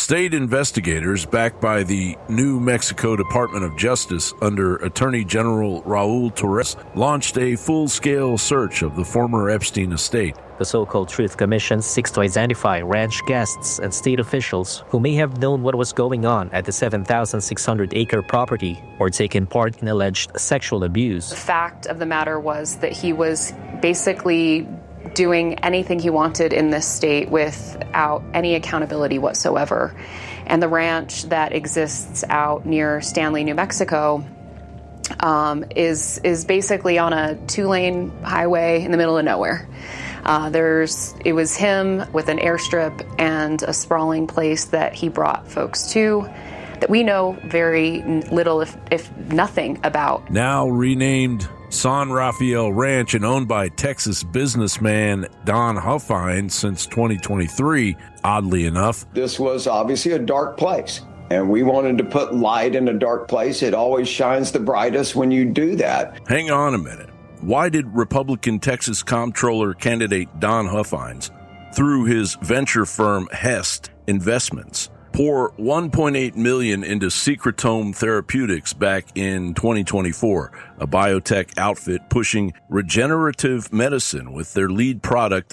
State investigators, backed by the New Mexico Department of Justice under Attorney General Raul Torres, launched a full-scale search of the former Epstein estate. The so-called Truth Commission seeks to identify ranch guests and state officials who may have known what was going on at the 7,600-acre property or taken part in alleged sexual abuse. The fact of the matter was that he was basically doing anything he wanted in this state without any accountability whatsoever. And the ranch that exists out near Stanley, New Mexico, is basically on a 2-lane highway in the middle of nowhere. It was him with an airstrip and a sprawling place that he brought folks to that we know very little, if nothing, about. Now renamed San Rafael Ranch and owned by Texas businessman Don Huffine since 2023, oddly enough. This was obviously a dark place, and we wanted to put light in a dark place. It always shines the brightest when you do that. Hang on a minute. Why did Republican Texas Comptroller candidate Don Huffines, through his venture firm Hest Investments, pour $1.8 million into Secretome Therapeutics back in 2024, a biotech outfit pushing regenerative medicine with their lead product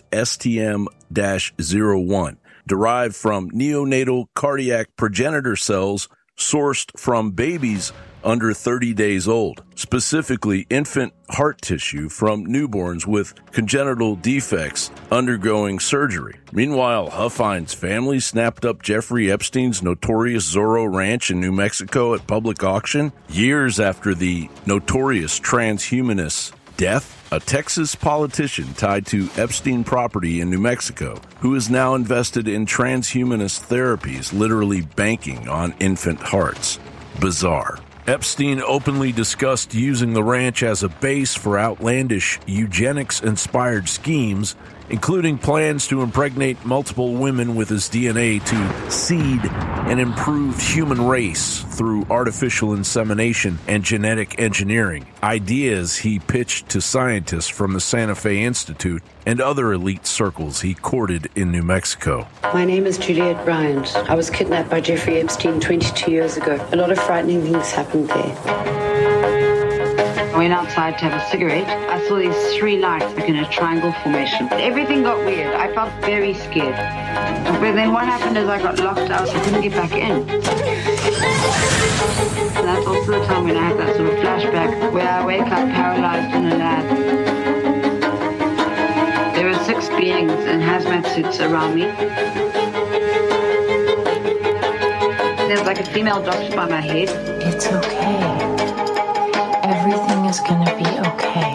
STM-01, derived from neonatal cardiac progenitor cells sourced from babies under 30 days old, specifically infant heart tissue from newborns with congenital defects undergoing surgery. Meanwhile, Huffine's family snapped up Jeffrey Epstein's notorious Zorro Ranch in New Mexico at public auction years after the notorious transhumanist's death. A Texas politician tied to Epstein property in New Mexico, who is now invested in transhumanist therapies, literally banking on infant hearts. Bizarre. Epstein openly discussed using the ranch as a base for outlandish eugenics-inspired schemes, including plans to impregnate multiple women with his DNA to seed an improved human race through artificial insemination and genetic engineering, ideas he pitched to scientists from the Santa Fe Institute and other elite circles he courted in New Mexico. My name is Juliette Bryant. I was kidnapped by Jeffrey Epstein 22 years ago. A lot of frightening things happened there. I went outside to have a cigarette. I saw these 3 lights like in a triangle formation. Everything got weird. I felt very scared. But then what happened is I got locked out. I couldn't get back in. And that's also the time when I have that sort of flashback where I wake up paralyzed in a lab. There were 6 beings in hazmat suits around me. There's like a female doctor by my head. It's okay. Everything is gonna be okay.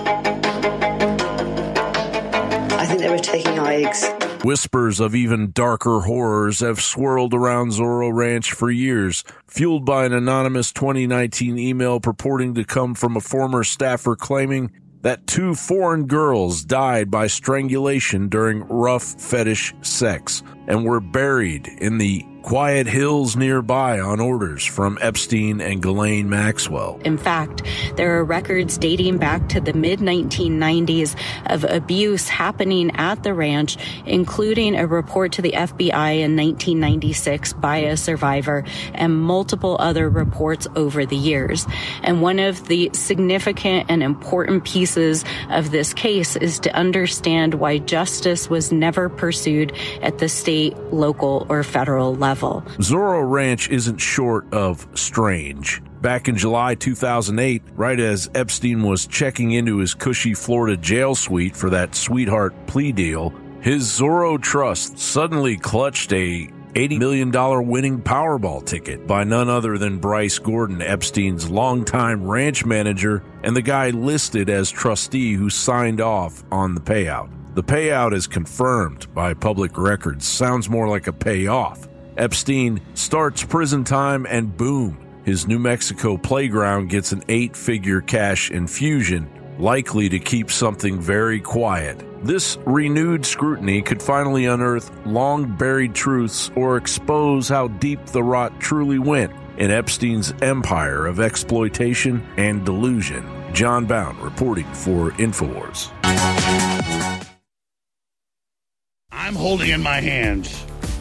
I think they were taking our eggs. Whispers of even darker horrors have swirled around Zorro Ranch for years, fueled by an anonymous 2019 email purporting to come from a former staffer claiming that 2 foreign girls died by strangulation during rough fetish sex and were buried in the quiet hills nearby on orders from Epstein and Ghislaine Maxwell. In fact, there are records dating back to the mid-1990s of abuse happening at the ranch, including a report to the FBI in 1996 by a survivor and multiple other reports over the years. And one of the significant and important pieces of this case is to understand why justice was never pursued at the state, local, or federal level. Zorro Ranch isn't short of strange. Back in July 2008, right as Epstein was checking into his cushy Florida jail suite for that sweetheart plea deal, his Zorro Trust suddenly clutched a $80 million winning Powerball ticket by none other than Bryce Gordon, Epstein's longtime ranch manager and the guy listed as trustee who signed off on the payout. The payout is confirmed by public records. Sounds more like a payoff. Epstein starts prison time and boom, his New Mexico playground gets an 8-figure cash infusion, likely to keep something very quiet. This renewed scrutiny could finally unearth long-buried truths or expose how deep the rot truly went in Epstein's empire of exploitation and delusion. John Bound reporting for InfoWars. I'm holding in my hands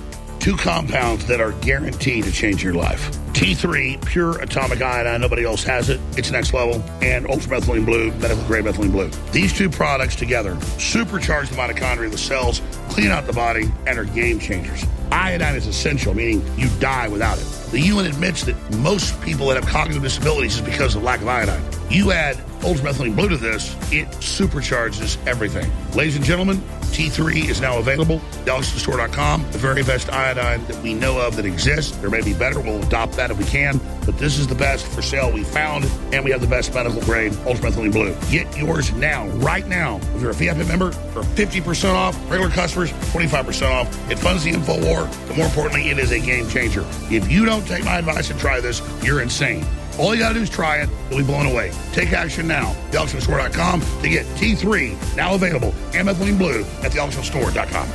2 compounds that are guaranteed to change your life. T3, pure atomic iodine, nobody else has it. It's next level. And ultramethylene blue, medical grade methylene blue. These 2 products together supercharge the mitochondria of the cells, clean out the body, and are game changers. Iodine is essential, meaning you die without it. The UN admits that most people that have cognitive disabilities is because of lack of iodine. You add ultramethylene blue to this, it supercharges everything. Ladies and gentlemen, T3 is now available. DelixStore.com, the very best iodine that we know of that exists. There may be better. We'll adopt that if we can. But this is the best for sale we found, and we have the best medical grade ultramethylene blue. Get yours now, right now. If you're a VIP member, for 50% off. Regular customers, 25% off. It funds the InfoWar, but more importantly, it is a game changer. If you don't take my advice and try this, you're insane. All you got to do is try it. You'll be blown away. Take action now. DelixStore.com to get T3 now available and methylene blue at DelixStore.com.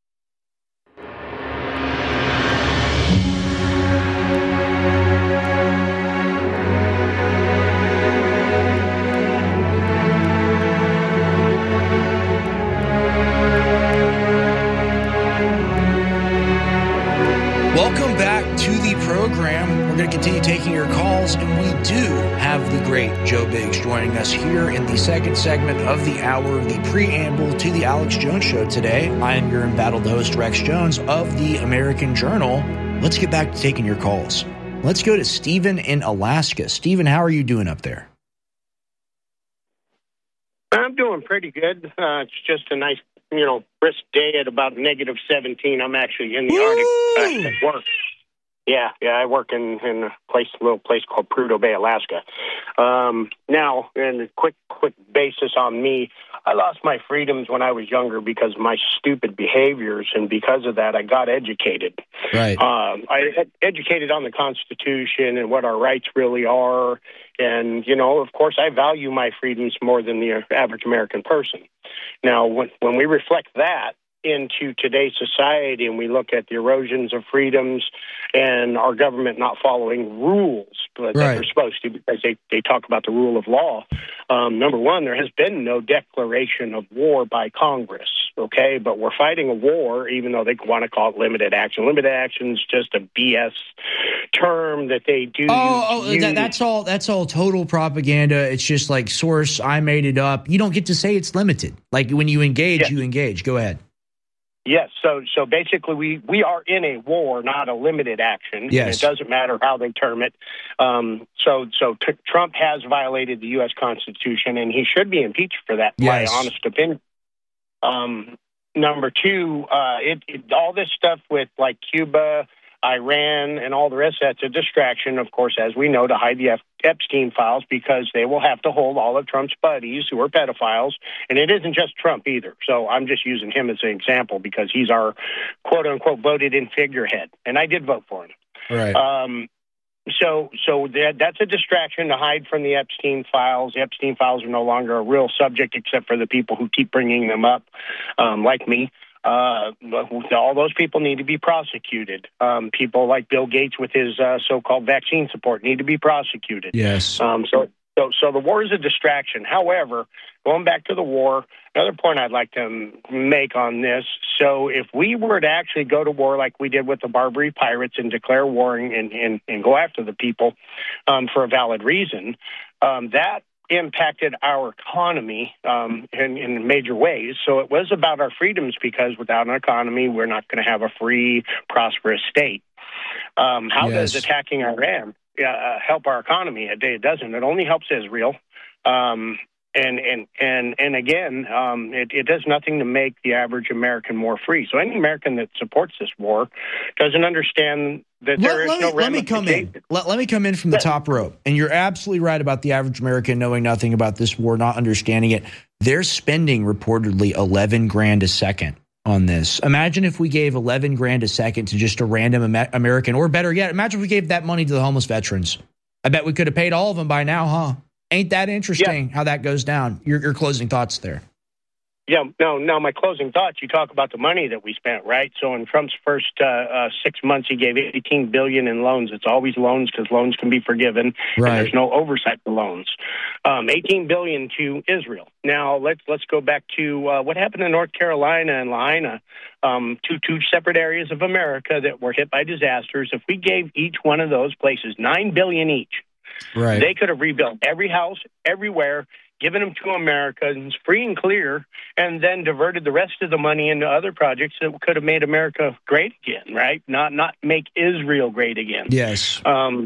Welcome back to the program. We're going to continue taking your calls, and we do have the great Joe Biggs joining us here in the second segment of the hour, the preamble to the Alex Jones Show today. I am your embattled host, Rex Jones of the American Journal. Let's get back to taking your calls. Let's go to Stephen in Alaska. Stephen, how are you doing up there? I'm doing pretty good. It's just a nice, brisk day at about negative 17. I'm actually in the Arctic at work. Yeah, I work in a little place called Prudhoe Bay, Alaska. Now, in a quick basis on me, I lost my freedoms when I was younger because of my stupid behaviors, and because of that, I got educated. Right. I got educated on the Constitution and what our rights really are, and, of course, I value my freedoms more than the average American person. Now, when we reflect that into today's society and we look at the erosions of freedoms and our government not following rules that they're supposed to, because they talk about the rule of law. Number one, there has been no declaration of war by Congress, okay? But we're fighting a war, even though they want to call it limited action. Limited action is just a BS term that they do. That's all total propaganda. It's just like source, I made it up. You don't get to say it's limited. Like when you engage, you engage. Go ahead. Yes, so basically we are in a war, not a limited action. Yes. And it doesn't matter how they term it. So Trump has violated the U.S. Constitution, and he should be impeached for that, my honest opinion. Number two, all this stuff with like Cuba, Iran, and all the rest, that's a distraction, of course, as we know, to hide the Epstein files, because they will have to hold all of Trump's buddies who are pedophiles. And it isn't just Trump either. So I'm just using him as an example because he's our quote-unquote voted-in figurehead. And I did vote for him. Right. So that's a distraction to hide from the Epstein files. The Epstein files are no longer a real subject except for the people who keep bringing them up, like me. All those people need to be prosecuted. People like Bill Gates with his so-called vaccine support need to be prosecuted. Yes. So the war is a distraction. However, going back to the war, another point I'd like to make on this. So if we were to actually go to war like we did with the Barbary pirates and declare war and go after the people for a valid reason, that impacted our economy in major ways. So it was about our freedoms, because without an economy, we're not going to have a free, prosperous state. How does attacking Iran help our economy? It doesn't. It only helps Israel. And again, it does nothing to make the average American more free. So any American that supports this war doesn't understand that there is no ramification. Let me come in from the top rope. And you're absolutely right about the average American knowing nothing about this war, not understanding it. They're spending reportedly $11,000 a second on this. Imagine if we gave $11,000 a second to just a random American, or better yet, imagine if we gave that money to the homeless veterans. I bet we could have paid all of them by now, huh? Ain't that interesting how that goes down? Your closing thoughts there. Yeah, no, my closing thoughts, you talk about the money that we spent, right? So in Trump's first 6 months, he gave $18 billion in loans. It's always loans because loans can be forgiven, right. And there's no oversight for loans. $18 billion to Israel. Now, let's go back to what happened in North Carolina and Lahaina, two separate areas of America that were hit by disasters. If we gave each one of those places $9 billion each, right. They could have rebuilt every house, everywhere, given them to Americans free and clear, and then diverted the rest of the money into other projects that could have made America great again, right? Not make Israel great again. Yes.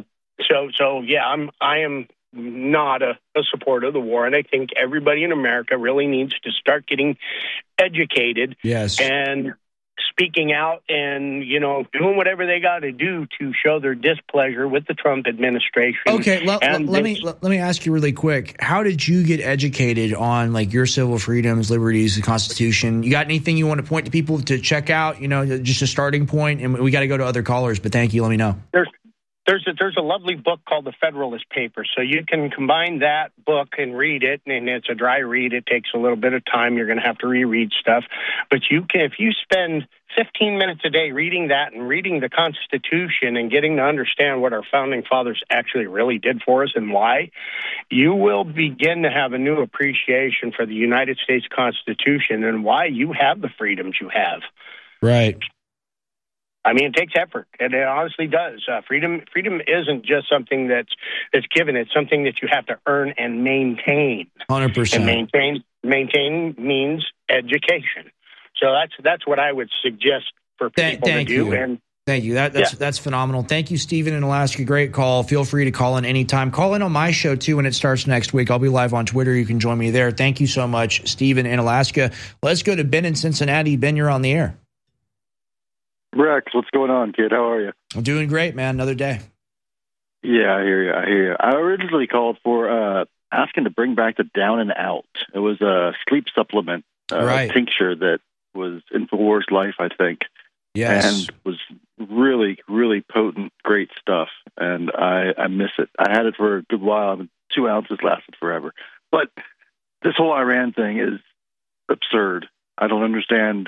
So yeah, I am not a supporter of the war, and I think everybody in America really needs to start getting educated. Yes. And speaking out and, doing whatever they got to do to show their displeasure with the Trump administration. Okay, let me ask you really quick. How did you get educated on your civil freedoms, liberties, the Constitution? You got anything you want to point to people to check out? Just a starting point, and we got to go to other callers. But thank you. Let me know. There's a lovely book called The Federalist Papers, so you can combine that book and read it, and it's a dry read. It takes a little bit of time. You're going to have to reread stuff, but if you spend 15 minutes a day reading that and reading the Constitution and getting to understand what our founding fathers actually really did for us and why, you will begin to have a new appreciation for the United States Constitution and why you have the freedoms you have. Right. I mean, it takes effort, and it honestly does. Freedom isn't just something that's given; it's something that you have to earn and maintain. 100%. And maintain means education. So that's what I would suggest for people to do. And thank you. That's phenomenal. Thank you, Stephen in Alaska. Great call. Feel free to call in anytime. Call in on my show too when it starts next week. I'll be live on Twitter. You can join me there. Thank you so much, Stephen in Alaska. Let's go to Ben in Cincinnati. Ben, you're on the air. Rex, what's going on, kid? How are you? I'm doing great, man. Another day. Yeah, I hear you. I originally called for asking to bring back the Down and Out. It was a sleep supplement tincture that was InfoWars Life, I think. Yes. And was really, really potent, great stuff. And I miss it. I had it for a good while. 2 ounces lasted forever. But this whole Iran thing is absurd. I don't understand.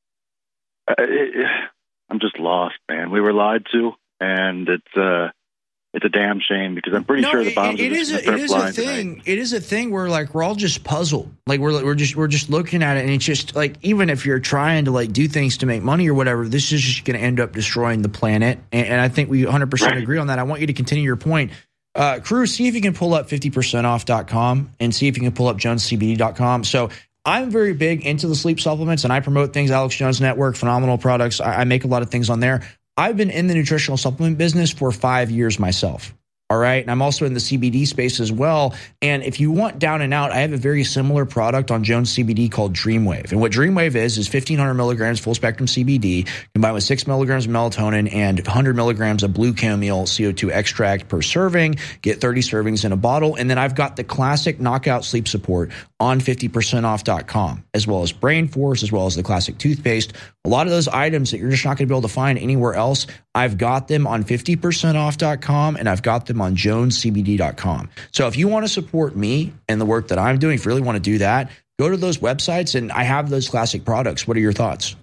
I'm just lost, man. We were lied to, and it's a damn shame because I'm pretty sure the bombs are just going to press blind tonight. It is a thing where we're all just puzzled. We're just looking at it, and it's just even if you're trying to do things to make money or whatever, this is just going to end up destroying the planet. And I think we 100% agree on that. I want you to continue your point. Crew, see if you can pull up 50percentoff.com and see if you can pull up jonescbd.com. So I'm very big into the sleep supplements, and I promote things, Alex Jones Network, phenomenal products. I make a lot of things on there. I've been in the nutritional supplement business for 5 years myself. All right. And I'm also in the CBD space as well. And if you want Down and Out, I have a very similar product on Jones CBD called Dreamwave. And what Dreamwave is 1,500 milligrams full spectrum CBD combined with 6 milligrams of melatonin and 100 milligrams of blue chamomile CO2 extract per serving. Get 30 servings in a bottle. And then I've got the classic knockout sleep support on 50percentoff.com, as well as Brain Force, as well as the classic toothpaste. A lot of those items that you're just not going to be able to find anywhere else, I've got them on 50percentoff.com, and I've got them on jonescbd.com. So if you want to support me and the work that I'm doing, if you really want to do that, go to those websites, and I have those classic products. What are your thoughts?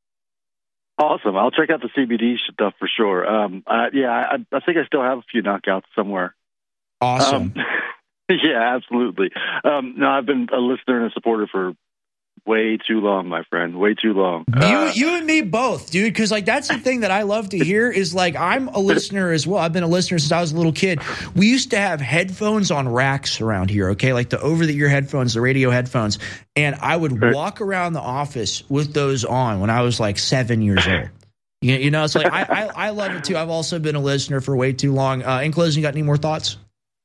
Awesome. I'll check out the CBD stuff for sure. I think I still have a few knockouts somewhere. Awesome. Yeah, absolutely. No, I've been a listener and a supporter for way too long, my friend. Way too long. You and me both, dude. Because that's the thing that I love to hear is I'm a listener as well. I've been a listener since I was a little kid. We used to have headphones on racks around here. Okay, the over-the-ear headphones, the radio headphones, and I would walk around the office with those on when I was 7 years old. It's I love it too. I've also been a listener for way too long. In closing, you got any more thoughts?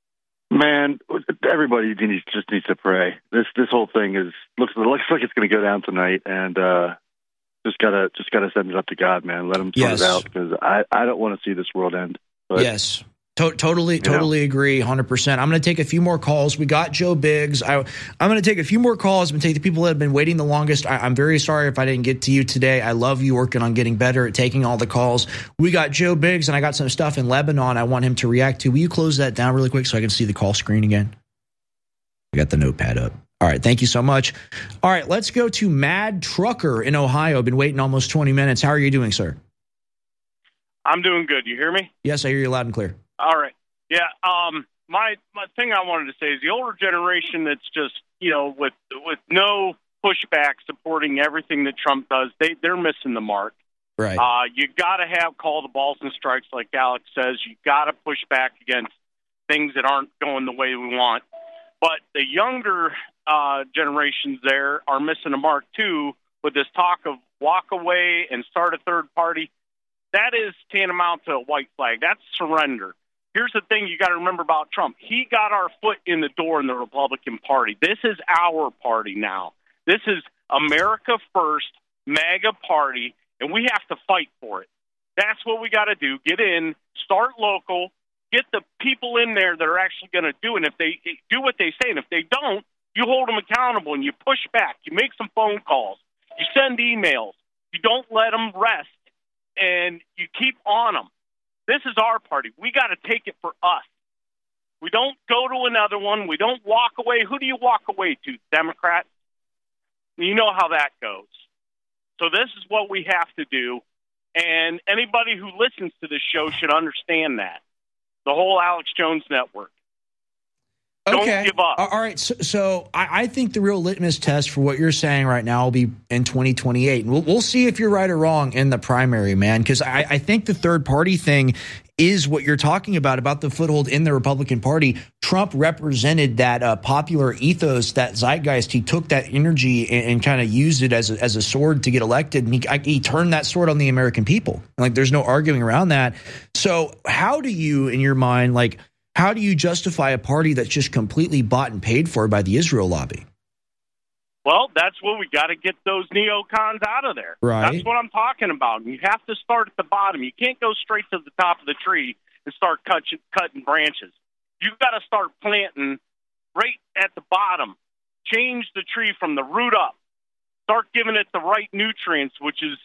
Man, everybody just needs to pray. This whole thing looks like it's going to go down tonight, and just gotta send it up to God, man. Let him sort it out because I don't want to see this world end. But, yes. Totally agree, 100%. I'm going to take a few more calls. We got Joe Biggs. I'm going to take a few more calls. I'm going to take the people that have been waiting the longest. I'm very sorry if I didn't get to you today. I love you working on getting better at taking all the calls. We got Joe Biggs, and I got some stuff in Lebanon I want him to react to. Will you close that down really quick so I can see the call screen again? I got the notepad up. All right, thank you so much. All right, let's go to Mad Trucker in Ohio. Been waiting almost 20 minutes. How are you doing, sir? I'm doing good. You hear me? Yes, I hear you loud and clear. All right. Yeah. My thing I wanted to say is the older generation that's just, with no pushback supporting everything that Trump does, they're missing the mark. Right. You got to call the balls and strikes like Alex says. You got to push back against things that aren't going the way we want. But the younger generations there are missing the mark too with this talk of walk away and start a third party. That is tantamount to a white flag. That's surrender. Here's the thing you got to remember about Trump. He got our foot in the door in the Republican Party. This is our party now. This is America First, MAGA party, and we have to fight for it. That's what we got to do. Get in, start local, get the people in there that are actually going to do it. And if they do what they say, and if they don't, you hold them accountable and you push back. You make some phone calls. You send emails. You don't let them rest, and you keep on them. This is our party. We got to take it for us. We don't go to another one. We don't walk away. Who do you walk away to? Democrats? You know how that goes. So this is what we have to do, and anybody who listens to this show should understand that. The whole Alex Jones Network. Don't give up. All right. So I think the real litmus test for what you're saying right now will be in 2028. And we'll see if you're right or wrong in the primary, man, because I think the third party thing is what you're talking about the foothold in the Republican Party. Trump represented that popular ethos, that zeitgeist. He took that energy and kind of used it as a sword to get elected. And he turned that sword on the American people. Like, there's no arguing around that. So how do you, in your mind, how do you justify a party that's just completely bought and paid for by the Israel lobby? Well, that's what we got to get those neocons out of there. Right. That's what I'm talking about. You have to start at the bottom. You can't go straight to the top of the tree and start cutting branches. You've got to start planting right at the bottom. Change the tree from the root up. Start giving it the right nutrients, which is,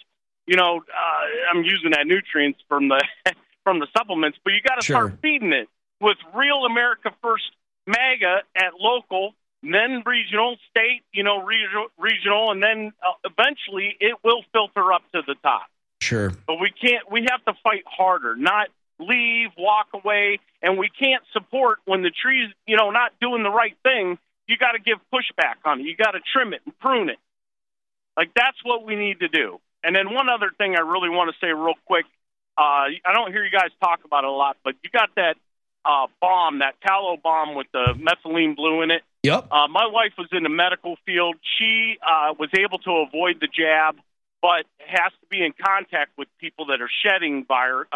I'm using that nutrients from the from the supplements, but you got to start feeding it with real America First MAGA at local, then regional, state, regional, and then eventually it will filter up to the top. Sure. But we have to fight harder, not leave, walk away, and we can't support when the tree's, not doing the right thing. You got to give pushback on it. You got to trim it and prune it. That's what we need to do. And then one other thing I really want to say real quick, I don't hear you guys talk about it a lot, but you got that bomb, that tallow bomb with the methylene blue in it. Yep. My wife was in the medical field. She was able to avoid the jab, but has to be in contact with people that are shedding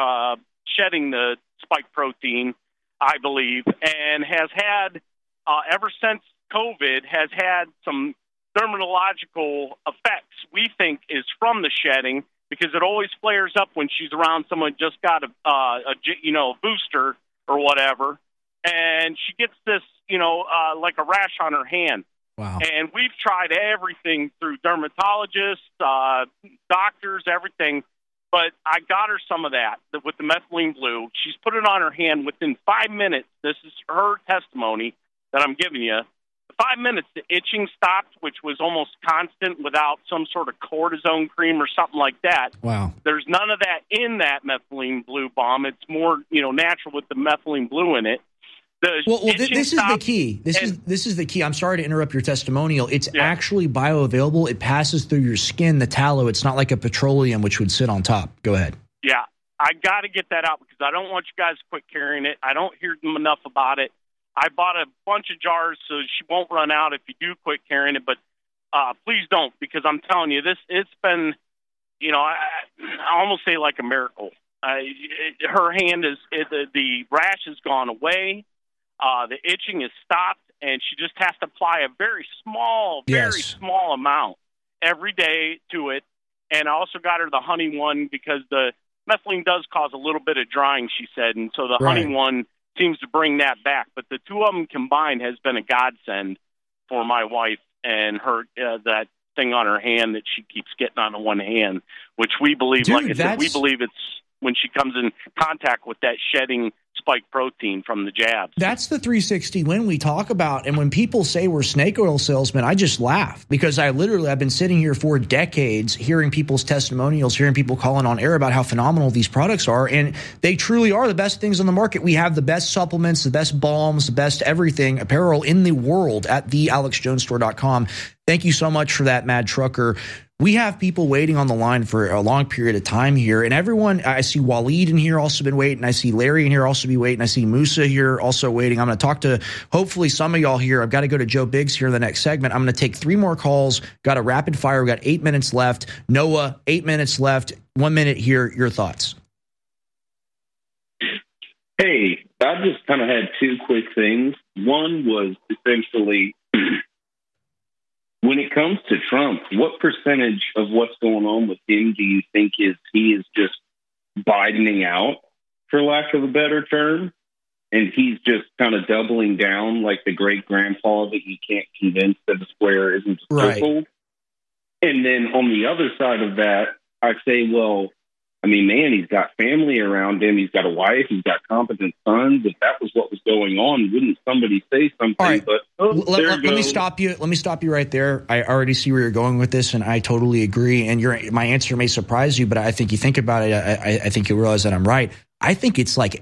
the spike protein, I believe, and has had, ever since COVID, has had some dermatological effects we think is from the shedding, because it always flares up when she's around someone who just got a booster or whatever, and she gets this, like a rash on her hand. Wow. And we've tried everything through dermatologists, doctors, everything, but I got her some of that with the methylene blue. She's put it on her hand within 5 minutes. This is her testimony that I'm giving you. 5 minutes, the itching stopped, which was almost constant without some sort of cortisone cream or something like that. Wow. There's none of that in that methylene blue bomb. It's more, natural with the methylene blue in it. This is the key. This is the key. I'm sorry to interrupt your testimonial. It's actually bioavailable. It passes through your skin, the tallow. It's not like a petroleum, which would sit on top. Go ahead. Yeah, I got to get that out because I don't want you guys to quit carrying it. I don't hear them enough about it. I bought a bunch of jars so she won't run out if you do quit carrying it, but please don't, because I'm telling you, it's been, I almost say like a miracle. Her hand the rash has gone away, the itching is stopped, and she just has to apply a very small amount every day to it. And I also got her the honey one because the methylene does cause a little bit of drying, she said, and so the honey one seems to bring that back. But the two of them combined has been a godsend for my wife and her, that thing on her hand that she keeps getting on the one hand, which we believe, we believe it's when she comes in contact with that shedding spike protein from the jabs. That's the 360 win we talk about. And when people say we're snake oil salesmen, I just laugh, because I've been sitting here for decades hearing people's testimonials, hearing people calling on air about how phenomenal these products are. And they truly are the best things on the market. We have the best supplements, the best balms, the best everything apparel in the world at thealexjonesstore.com. Thank you so much for that, Mad Trucker. We have people waiting on the line for a long period of time here. And everyone, I see Waleed in here also been waiting. I see Larry in here also be waiting. I see Musa here also waiting. I'm going to talk to hopefully some of y'all here. I've got to go to Joe Biggs here in the next segment. I'm going to take 3 more calls. Got a rapid fire. We got 8 minutes left. Noah, 8 minutes left. 1 minute here. Your thoughts. Hey, I just kind of had 2 quick things. One was essentially, when it comes to Trump, what percentage of what's going on with him do you think he is just Bidening out, for lack of a better term, and he's just kind of doubling down like the great grandpa that you can't convince that a square isn't a circle? Right. And then on the other side of that, I say, well, I mean, man, he's got family around him. He's got a wife. He's got competent sons. If that was what was going on, wouldn't somebody say something? Right. But let me stop you. Let me stop you right there. I already see where you're going with this, and I totally agree. And my answer may surprise you, but I think you think about it. I think you'll realize that I'm right. I think it's like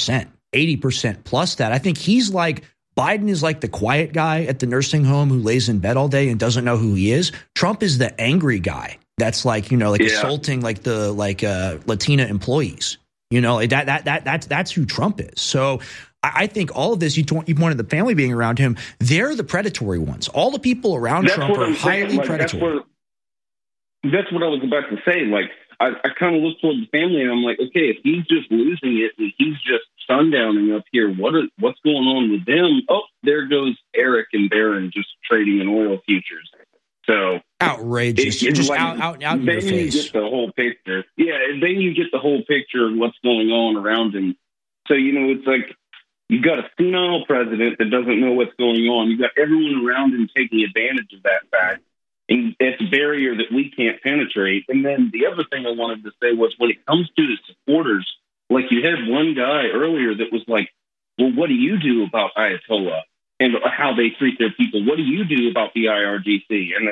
80% plus that. I think he's like, Biden is like the quiet guy at the nursing home who lays in bed all day and doesn't know who he is. Trump is the angry guy. That's like, assaulting like the Latina employees, that's who Trump is. So I think all of this, you pointed the family being around him. They're the predatory ones. All the people around Trump are highly predatory. That's what I was about to say. Like, I kind of look toward the family and I'm like, okay, if he's just losing it and he's just sundowning up here, what's going on with them? Oh, there goes Eric and Barron just trading in oil futures. So outrageous! Just like, out in your face. Then you get the whole picture. Yeah, then you get the whole picture of what's going on around him. So it's like you got a senile president that doesn't know what's going on. You got everyone around him taking advantage of that fact, and it's a barrier that we can't penetrate. And then the other thing I wanted to say was, when it comes to the supporters, like you had one guy earlier that was like, "Well, what do you do about Ayatollah and how they treat their people? What do you do about the IRGC?" And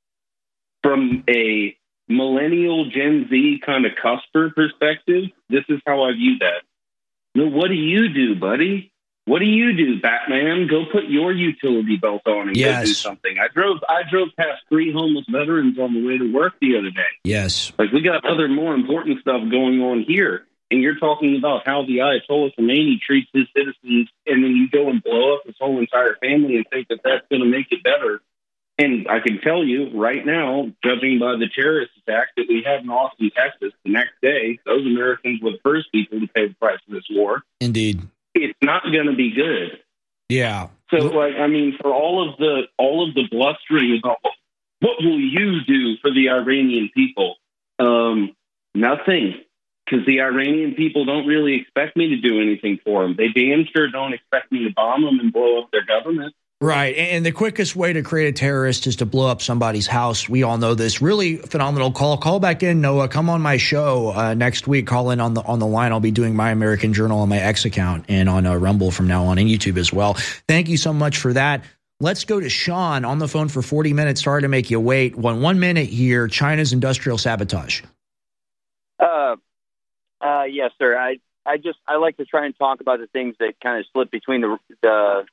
from a millennial Gen Z kind of cusper perspective, this is how I view that. No, what do you do, buddy? What do you do, Batman? Go put your utility belt on and go do something. I drove past 3 homeless veterans on the way to work the other day. Yes. Like, we got other more important stuff going on here. And you're talking about how the Ayatollah Khomeini treats his citizens, and then you go and blow up his whole entire family and think that that's going to make it better. And I can tell you right now, judging by the terrorist attack that we had in Austin, Texas, the next day, those Americans were the first people to pay the price of this war. Indeed. It's not going to be good. Yeah. So, for all of the blustering about what will you do for the Iranian people, nothing. Because the Iranian people don't really expect me to do anything for them. They damn sure don't expect me to bomb them and blow up their government. Right. And the quickest way to create a terrorist is to blow up somebody's house. We all know this. Really phenomenal call. Call back in, Noah. Come on my show next week. Call in on the line. I'll be doing My American Journal on my X account and on Rumble from now on, and YouTube as well. Thank you so much for that. Let's go to Sean on the phone for 40 minutes. Sorry to make you wait. 1 minute here. China's industrial sabotage. Yes, sir. I like to try and talk about the things that kind of slip between the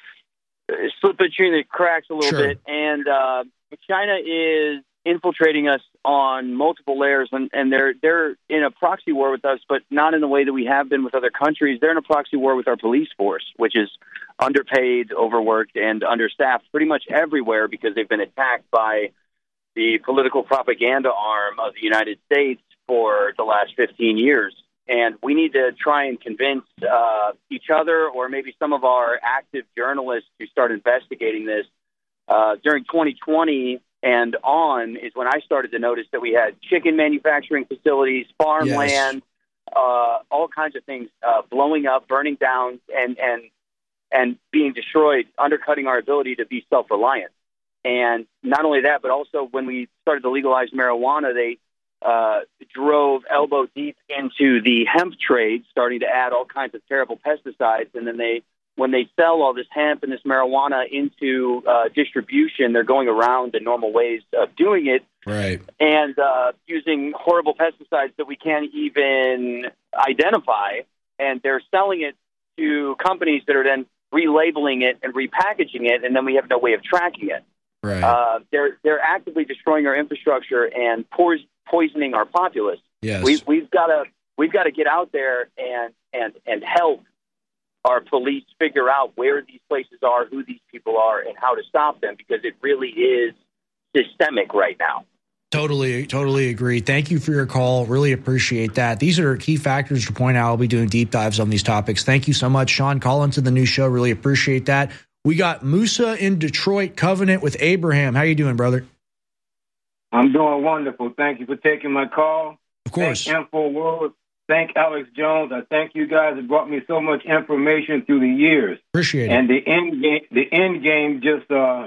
cracks a little bit. And China is infiltrating us on multiple layers, and they're in a proxy war with us, but not in the way that we have been with other countries. They're in a proxy war with our police force, which is underpaid, overworked, and understaffed pretty much everywhere because they've been attacked by the political propaganda arm of the United States for the last 15 years. And we need to try and convince each other, or maybe some of our active journalists, to start investigating this. During 2020 and on is when I started to notice that we had chicken manufacturing facilities, farmland, all kinds of things blowing up, burning down, and being destroyed, undercutting our ability to be self-reliant. And not only that, but also when we started to legalize marijuana, they drove elbow deep into the hemp trade, starting to add all kinds of terrible pesticides. And then when they sell all this hemp and this marijuana into distribution, they're going around the normal ways of doing it. Right. And using horrible pesticides that we can't even identify. And they're selling it to companies that are then relabeling it and repackaging it, and then we have no way of tracking it. Right. They're actively destroying our infrastructure and poisoning our populace. Yes. We've got to get out there and help our police figure out where these places are, who these people are, and how to stop them, because it really is systemic right now. Totally agree. Thank you for your call. Really appreciate that. These are key factors to point out. I'll be doing deep dives on these topics. Thank you so much, Sean. Call into the new show. Really appreciate that. We got Musa in Detroit, Covenant with Abraham. How you doing, brother? I'm doing wonderful. Thank you for taking my call. Of course. Thank InfoWorld. Thank Alex Jones. I thank you guys that brought me so much information through the years. Appreciate it. And the end game just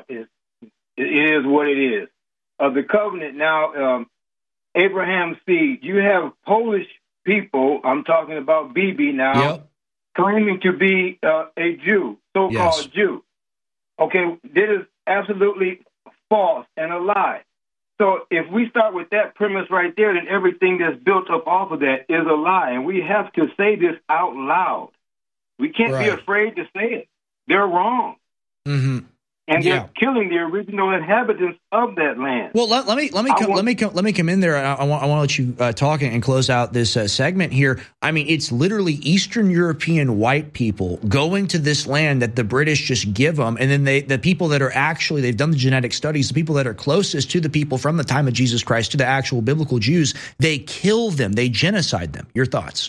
is what it is. Of the covenant now, Abraham's seed. You have Polish people, I'm talking about Bibi now, claiming to be a Jew, so-called Jew. Okay, this is absolutely false and a lie. So if we start with that premise right there, then everything that's built up off of that is a lie. And we have to say this out loud. We can't be afraid to say it. They're wrong. Mm-hmm. And they're killing the original inhabitants of that land. Well, let me come in there. I want to let you talk and close out this segment here. I mean, it's literally Eastern European white people going to this land that the British just give them, and then the people that are actually, they've done the genetic studies, the people that are closest to the people from the time of Jesus Christ, to the actual biblical Jews, they kill them, they genocide them. Your thoughts?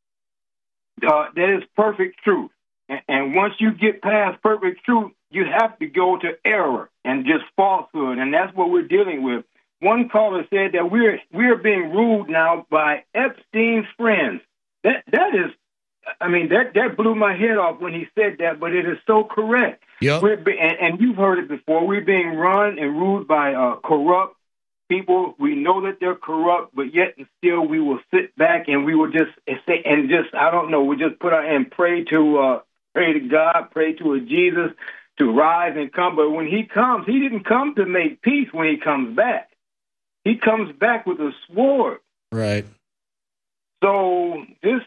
That is perfect truth. And once you get past perfect truth, you have to go to error and just falsehood, and that's what we're dealing with. One caller said that we're being ruled now by Epstein's friends. That is, I mean, that blew my head off when he said that, but it is so correct. Yep. And you've heard it before. We're being run and ruled by corrupt people. We know that they're corrupt, but yet and still we will sit back and we will just say, and just, I don't know, we just put our and pray to God, pray to a Jesus to rise and come. But when he comes, he didn't come to make peace when he comes back. He comes back with a sword. Right. So just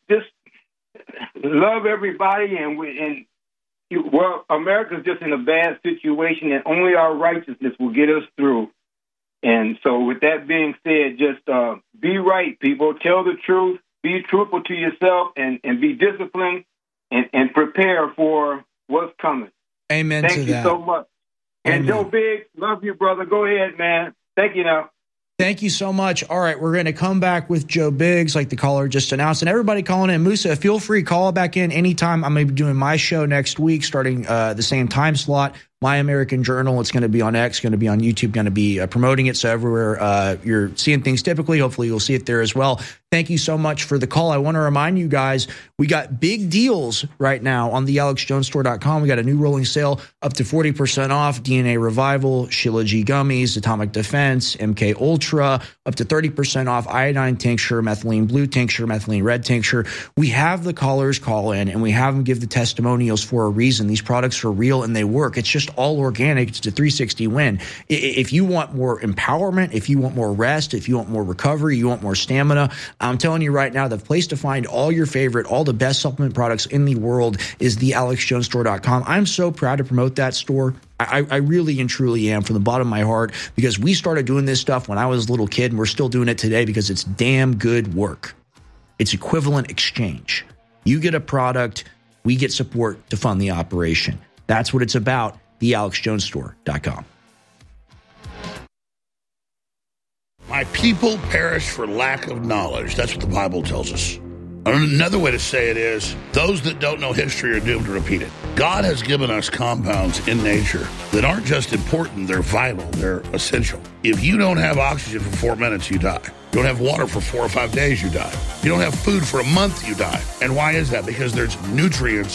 love everybody, well, America's just in a bad situation, and only our righteousness will get us through. And so with that being said, just be right, people. Tell the truth. Be truthful to yourself and be disciplined and prepare for what's coming. Amen to that. Thank you so much. And Joe Biggs, love you, brother. Go ahead, man. Thank you now. Thank you so much. All right, we're going to come back with Joe Biggs, like the caller just announced. And everybody calling in, Musa, feel free, call back in anytime. I'm going to be doing my show next week, starting the same time slot. My American Journal. It's going to be on X, going to be on YouTube, going to be promoting it. So everywhere you're seeing things typically, hopefully you'll see it there as well. Thank you so much for the call. I want to remind you guys, we got big deals right now on the AlexJonesStore.com. We got a new rolling sale up to 40% off. DNA Revival, Sheila G. Gummies, Atomic Defense, MK Ultra, up to 30% off. Iodine Tincture, Methylene Blue Tincture, Methylene Red Tincture. We have the callers call in and we have them give the testimonials for a reason. These products are real and they work. It's just all organic. It's a 360 win. If you want more empowerment, if you want more rest, if you want more recovery, you want more stamina, I'm telling you right now, the place to find all your favorite, all the best supplement products in the world is the AlexJonesStore.com. I'm so proud to promote that store. I really and truly am, from the bottom of my heart, because we started doing this stuff when I was a little kid, and we're still doing it today because it's damn good work. It's equivalent exchange. You get a product, we get support to fund the operation. That's what it's about. The AlexJonesStore.com. My people perish for lack of knowledge. That's what the Bible tells us. Another way to say it is, those that don't know history are doomed to repeat it. God has given us compounds in nature that aren't just important, they're vital, they're essential. If you don't have oxygen for 4 minutes, you die. You don't have water for 4 or 5 days, you die. You don't have food for a month, you die. And why is that? Because there's nutrients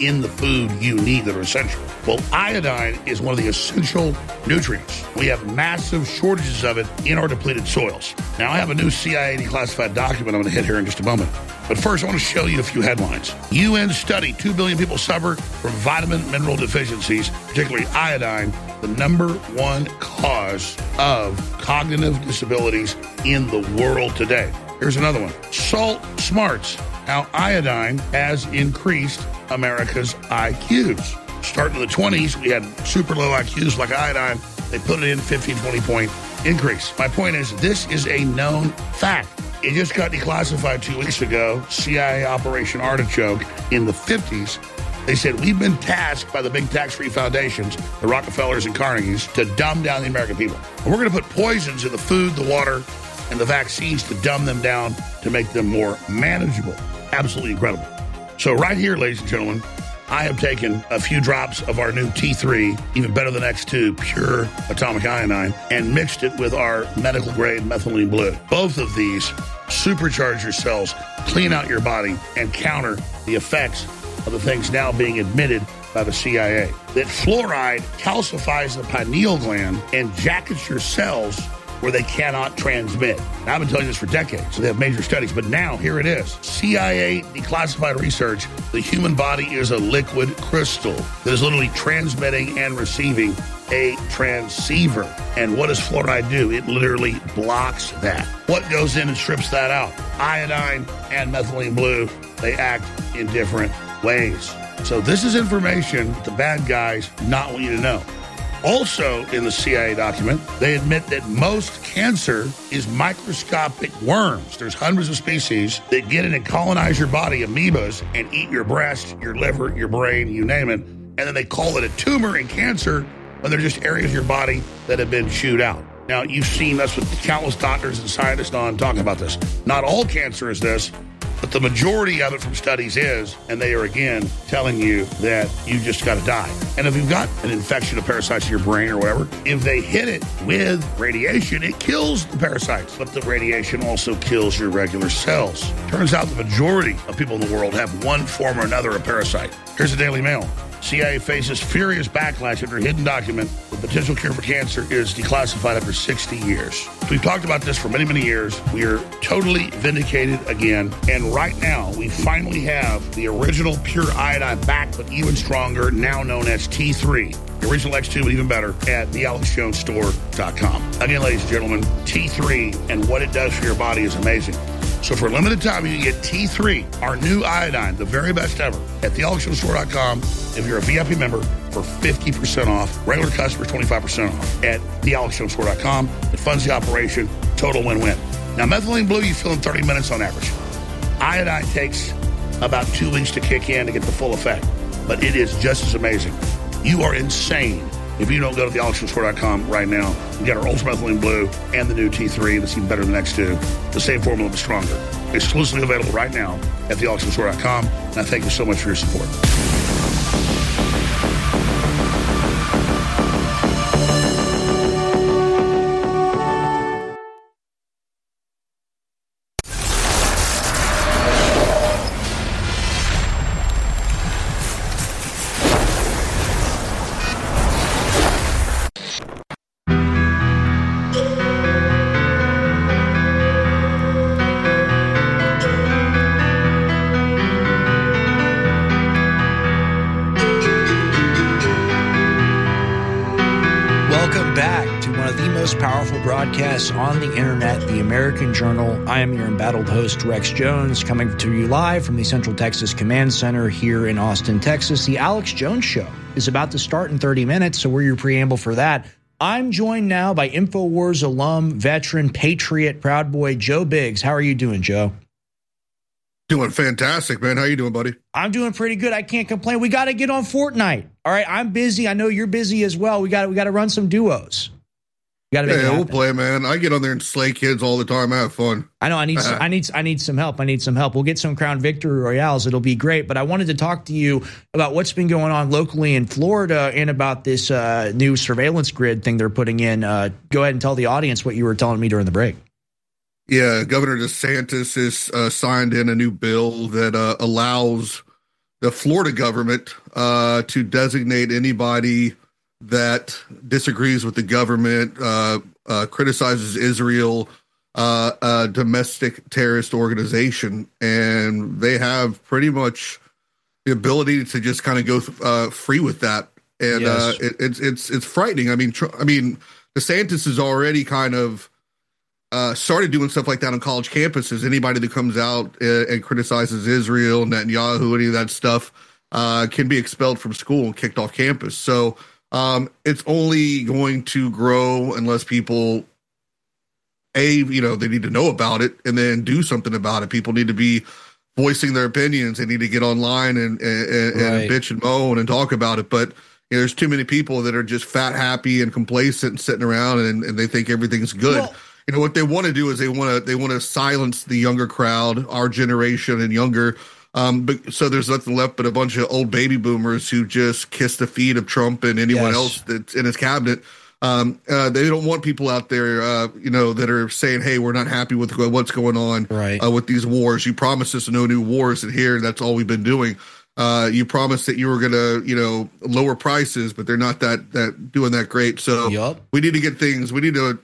in the food you need that are essential. Well, iodine is one of the essential nutrients. We have massive shortages of it in our depleted soils. Now, I have a new CIA declassified document I'm going to hit here in just a moment. But first, I want to show you a few headlines. UN study, 2 billion people suffer from vitamin mineral deficiencies, particularly iodine, the number one cause of cognitive disabilities in the world today. Here's another one. Salt smarts, how iodine has increased America's IQs. Starting in the 20s, we had super low IQs like iodine. They put it in 15, 20-point increase. My point is, this is a known fact. It just got declassified 2 weeks ago, CIA Operation Artichoke in the 50s. They said, we've been tasked by the big tax-free foundations, the Rockefellers and Carnegies, to dumb down the American people. And we're going to put poisons in the food, the water, and the vaccines to dumb them down to make them more manageable. Absolutely incredible. So right here, ladies and gentlemen, I have taken a few drops of our new T3, even better than X2, pure atomic iodine, and mixed it with our medical-grade methylene blue. Both of these supercharge your cells, clean out your body, and counter the effects of the things now being admitted by the CIA. That fluoride calcifies the pineal gland and jackets your cells where they cannot transmit. Now, I've been telling you this for decades, so they have major studies, but now here it is. CIA declassified research, the human body is a liquid crystal that is literally transmitting and receiving a transceiver. And what does fluoride do? It literally blocks that. What goes in and strips that out? Iodine and methylene blue, they act in different ways. So this is information the bad guys not want you to know. Also in the CIA document, they admit that most cancer is microscopic worms. There's hundreds of species that get in and colonize your body, amoebas, and eat your breast, your liver, your brain, you name it. And then they call it a tumor in cancer when they're just areas of your body that have been chewed out. Now, you've seen us with countless doctors and scientists on talking about this. Not all cancer is this, but the majority of it from studies is, and they are again telling you that you just got to die. And if you've got an infection of parasites in your brain or whatever, if they hit it with radiation, it kills the parasites. But the radiation also kills your regular cells. Turns out the majority of people in the world have one form or another of parasite. Here's the Daily Mail. CIA faces furious backlash after a hidden document. The potential cure for cancer is declassified after 60 years. We've talked about this for many, many years. We are totally vindicated again. And right now, we finally have the original pure iodine back, but even stronger, now known as T3. The original X2, but even better, at thealexjonesstore.com. Again, ladies and gentlemen, T3 and what it does for your body is amazing. So for a limited time, you can get T3, our new iodine, the very best ever, at thealexjonesstore.com. If you're a VIP member, for 50% off. Regular customers, 25% off at thealexjonesstore.com. It funds the operation. Total win-win. Now, methylene blue, you fill in 30 minutes on average. Iodine takes about 2 weeks to kick in to get the full effect. But it is just as amazing. You are insane if you don't go to thealexjonesstore.com right now and get our Ultra Methylene Blue and the new T3 that's even better than X2. The same formula, but stronger. Exclusively available right now at thealexjonesstore.com. And I thank you so much for your support. Broadcasts on the internet, the American Journal. I am your embattled host, Rex Jones, coming to you live from the Central Texas Command Center here in Austin, Texas. The Alex Jones Show is about to start in 30 minutes, so we're your preamble for that. I'm joined now by InfoWars alum, veteran, patriot, Proud Boy, Joe Biggs. How are you doing, Joe? Doing fantastic, man. How you doing, buddy? I'm doing pretty good. I can't complain. We got to get on Fortnite. All right, I'm busy. I know you're busy as well. We got to run some duos. Yeah, we'll play, man. I get on there and slay kids all the time. I have fun. I know. I need some help. We'll get some Crown Victory Royales. It'll be great. But I wanted to talk to you about what's been going on locally in Florida and about this new surveillance grid thing they're putting in. Go ahead and tell the audience what you were telling me during the break. Yeah, Governor DeSantis has signed in a new bill that allows the Florida government to designate anybody that disagrees with the government, criticizes Israel, a domestic terrorist organization, and they have pretty much the ability to just kind of go free with that. And yes. It's frightening. I mean, DeSantis has already kind of started doing stuff like that on college campuses. Anybody that comes out and criticizes Israel, Netanyahu, any of that stuff, can be expelled from school and kicked off campus. So it's only going to grow unless people, they need to know about it and then do something about it. People need to be voicing their opinions. They need to get online and bitch and moan and talk about it. But there's too many people that are just fat, happy, and complacent and sitting around and they think everything's good. Well, what they want to do is they want to silence the younger crowd, our generation and younger. So there's nothing left but a bunch of old baby boomers who just kiss the feet of Trump and anyone else that's in his cabinet. They don't want people out there, that are saying, hey, we're not happy with what's going on with these wars. You promised us no new wars, and here that's all we've been doing. You promised that you were going to, lower prices, but they're not that doing that great. So we need to get things.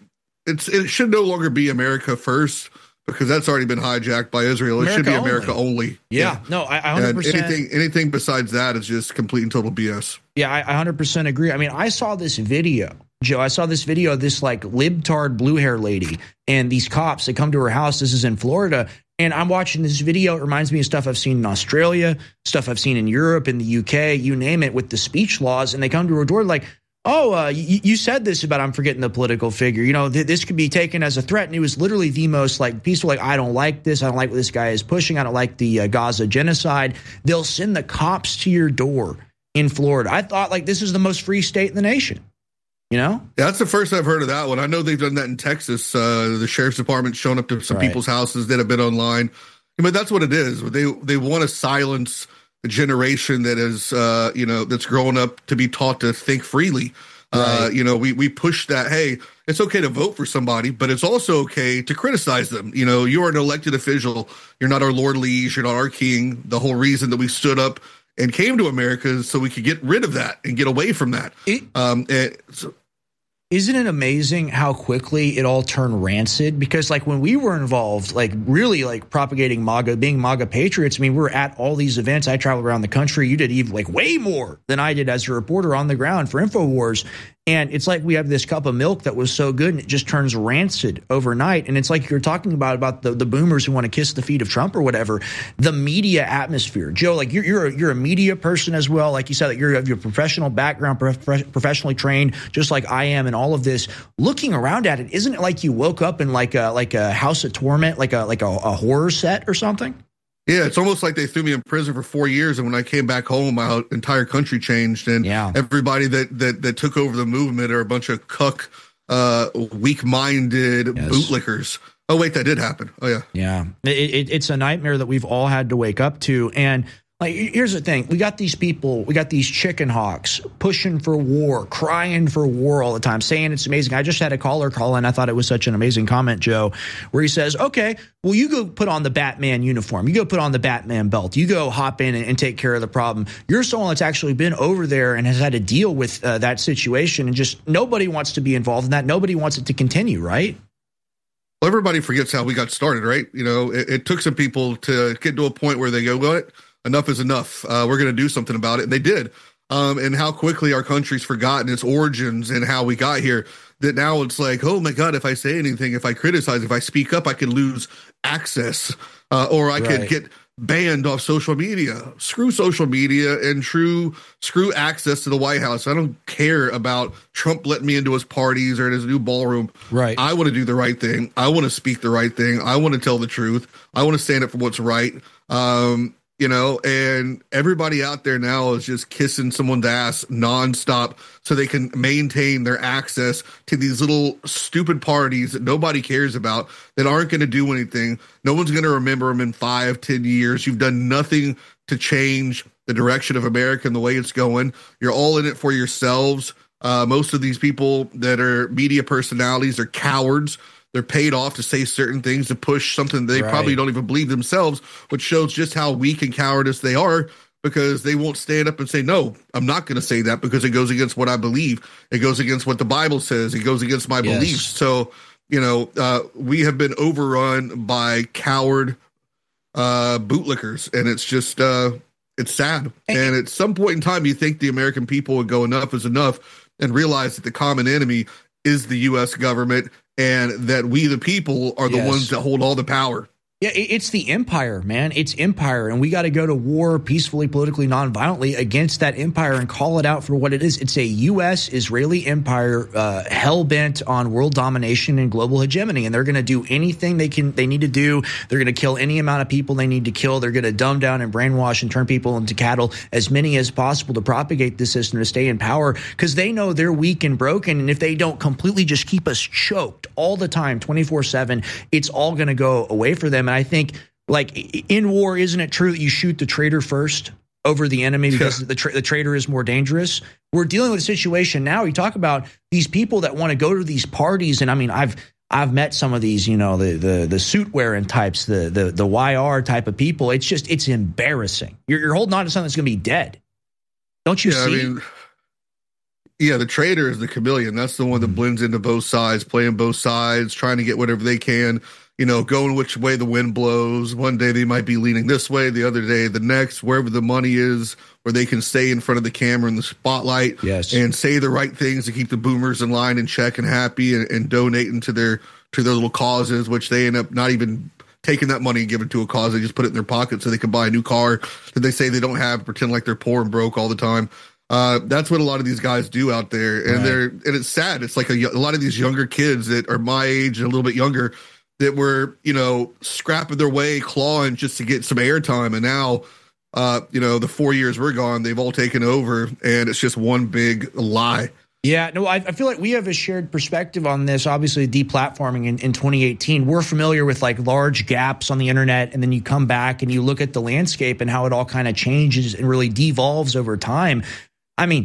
It should no longer be America first, because that's already been hijacked by Israel. It should be America only. Yeah. No, I 100%. Anything besides that is just complete and total BS. Yeah, I 100% agree. I mean, I saw this video, Joe. I saw this video of this like libtard blue hair lady and these cops that come to her house. This is in Florida. And I'm watching this video. It reminds me of stuff I've seen in Australia, stuff I've seen in Europe, in the UK, you name it, with the speech laws. And they come to her door like, you said this about, I'm forgetting the political figure, this could be taken as a threat. And it was literally the most like peaceful, like, I don't like this. I don't like what this guy is pushing. I don't like the Gaza genocide. They'll send the cops to your door in Florida. I thought like this is the most free state in the nation. Yeah, that's the first I've heard of that one. I know they've done that in Texas. The sheriff's department showing up to some people's houses that have been online. But that's what it is. They want to silence the generation that is, that's growing up to be taught to think freely. We push that, hey, it's okay to vote for somebody, but it's also okay to criticize them. You are an elected official. You're not our Lord Liege. You're not our king. The whole reason that we stood up and came to America is so we could get rid of that and get away from that. Isn't it amazing how quickly it all turned rancid? Because like when we were involved, like really like propagating MAGA, being MAGA patriots, I mean, we were at all these events. I traveled around the country. You did even like way more than I did as a reporter on the ground for InfoWars. And it's like we have this cup of milk that was so good and it just turns rancid overnight. And it's like you're talking about the boomers who want to kiss the feet of Trump or whatever. The media atmosphere, Joe, like you're a media person as well. Like you said, that you have your professional background, professionally trained, just like I am, and all of this. Looking around at it, isn't it like you woke up in like a house of torment, like a horror set or something? Yeah, it's almost like they threw me in prison for 4 years, and when I came back home, my entire country changed, and everybody that took over the movement are a bunch of cuck, weak-minded bootlickers. Oh, wait, that did happen. Oh, yeah. Yeah, it's a nightmare that we've all had to wake up to, and like, here's the thing. We got these people, we got these chicken hawks pushing for war, crying for war all the time, saying it's amazing. I just had a caller call in. I thought it was such an amazing comment, Joe, where he says, okay, well, you go put on the Batman uniform. You go put on the Batman belt. You go hop in and take care of the problem. You're someone that's actually been over there and has had to deal with that situation. And just nobody wants to be involved in that. Nobody wants it to continue, right? Well, everybody forgets how we got started, right? It took some people to get to a point where they go, what? Enough is enough. We're going to do something about it. And they did. And how quickly our country's forgotten its origins and how we got here, that now it's like, oh my God, if I say anything, if I criticize, if I speak up, I could lose access or I could get banned off social media. Screw social media and screw access to the White House. I don't care about Trump letting me into his parties or in his new ballroom. Right. I want to do the right thing. I want to speak the right thing. I want to tell the truth. I want to stand up for what's right. And everybody out there now is just kissing someone's ass nonstop so they can maintain their access to these little stupid parties that nobody cares about, that aren't going to do anything. No one's going to remember them in 5-10 years. You've done nothing to change the direction of America and the way it's going. You're all in it for yourselves. Most of these people that are media personalities are cowards. They're paid off to say certain things, to push something they probably don't even believe themselves, which shows just how weak and cowardice they are. because they won't stand up and say, no, I'm not going to say that because it goes against what I believe. It goes against what the Bible says. It goes against my beliefs. So, we have been overrun by coward bootlickers, and it's just it's sad. And at some point in time, you think the American people would go, enough is enough, and realize that the common enemy is the U.S. government, and that we, the people, are the ones that hold all the power. Yeah, it's the empire, man. It's empire, and we got to go to war peacefully, politically, non-violently against that empire and call it out for what it is. It's a U.S.-Israeli empire hell-bent on world domination and global hegemony, and they're going to do anything they need to do. They're going to kill any amount of people they need to kill. They're going to dumb down and brainwash and turn people into cattle, as many as possible, to propagate this system to stay in power, because they know they're weak and broken, and if they don't completely just keep us choked all the time, 24/7, it's all going to go away for them. And I think, like, in war, isn't it true that you shoot the traitor first over the enemy because the traitor is more dangerous? We're dealing with a situation now. You talk about these people that want to go to these parties, and I mean, I've met some of these, the suit wearing types, the YR type of people. It's embarrassing. You're holding on to something that's going to be dead. Don't you see? The traitor is the chameleon. That's the one that blends into both sides, playing both sides, trying to get whatever they can. Going which way the wind blows. One day they might be leaning this way, the other day the next, wherever the money is, where they can stay in front of the camera in the spotlight and say the right things to keep the boomers in line and check and happy and donating to their little causes, which they end up not even taking that money and giving it to a cause. They just put it in their pocket so they can buy a new car that they say they don't have, pretend like they're poor and broke all the time. That's what a lot of these guys do out there. And and it's sad. It's like a lot of these younger kids that are my age and a little bit younger that were, scrapping their way, clawing just to get some airtime. And now, the 4 years we're gone, they've all taken over, and it's just one big lie. Yeah, no, I feel like we have a shared perspective on this. Obviously, deplatforming in 2018, we're familiar with like large gaps on the internet, and then you come back and you look at the landscape and how it all kind of changes and really devolves over time. I mean,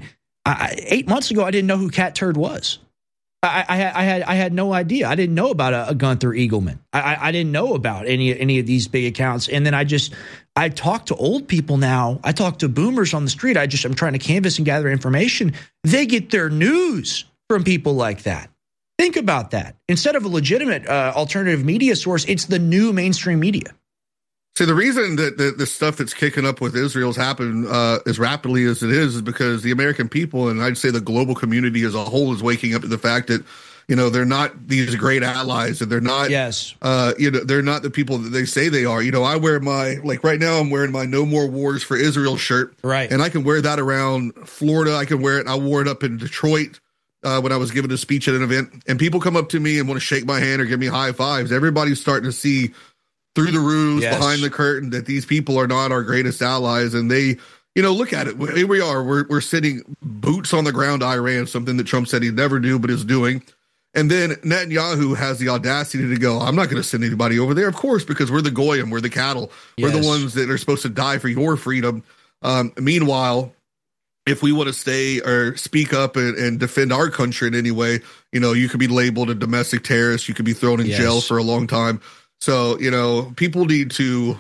8 months ago, I didn't know who Cat Turd was. I had no idea. I didn't know about a Gunther Eagleman. I didn't know about any of these big accounts. And then I talk to old people now. I talk to boomers on the street. I'm trying to canvass and gather information. They get their news from people like that. Think about that. Instead of a legitimate alternative media source, it's the new mainstream media. So the reason that the stuff that's kicking up with Israel's happened as rapidly as it is because the American people, and I'd say the global community as a whole, is waking up to the fact that, they're not these great allies, and they're not, they're not the people that they say they are. I wear right now I'm wearing my No More Wars for Israel shirt. Right. And I can wear that around Florida. I can wear it. I wore it up in Detroit when I was giving a speech at an event, and people come up to me and want to shake my hand or give me high fives. Everybody's starting to see through the ruse, behind the curtain, that these people are not our greatest allies. And they, look at it. Here we are. We're sitting boots on the ground Iran, something that Trump said he'd never do, but is doing. And then Netanyahu has the audacity to go, I'm not going to send anybody over there, of course, because we're the Goyim, we're the cattle. We're the ones that are supposed to die for your freedom. Meanwhile, if we want to stay or speak up and defend our country in any way, you could be labeled a domestic terrorist. You could be thrown in jail for a long time. So, people need to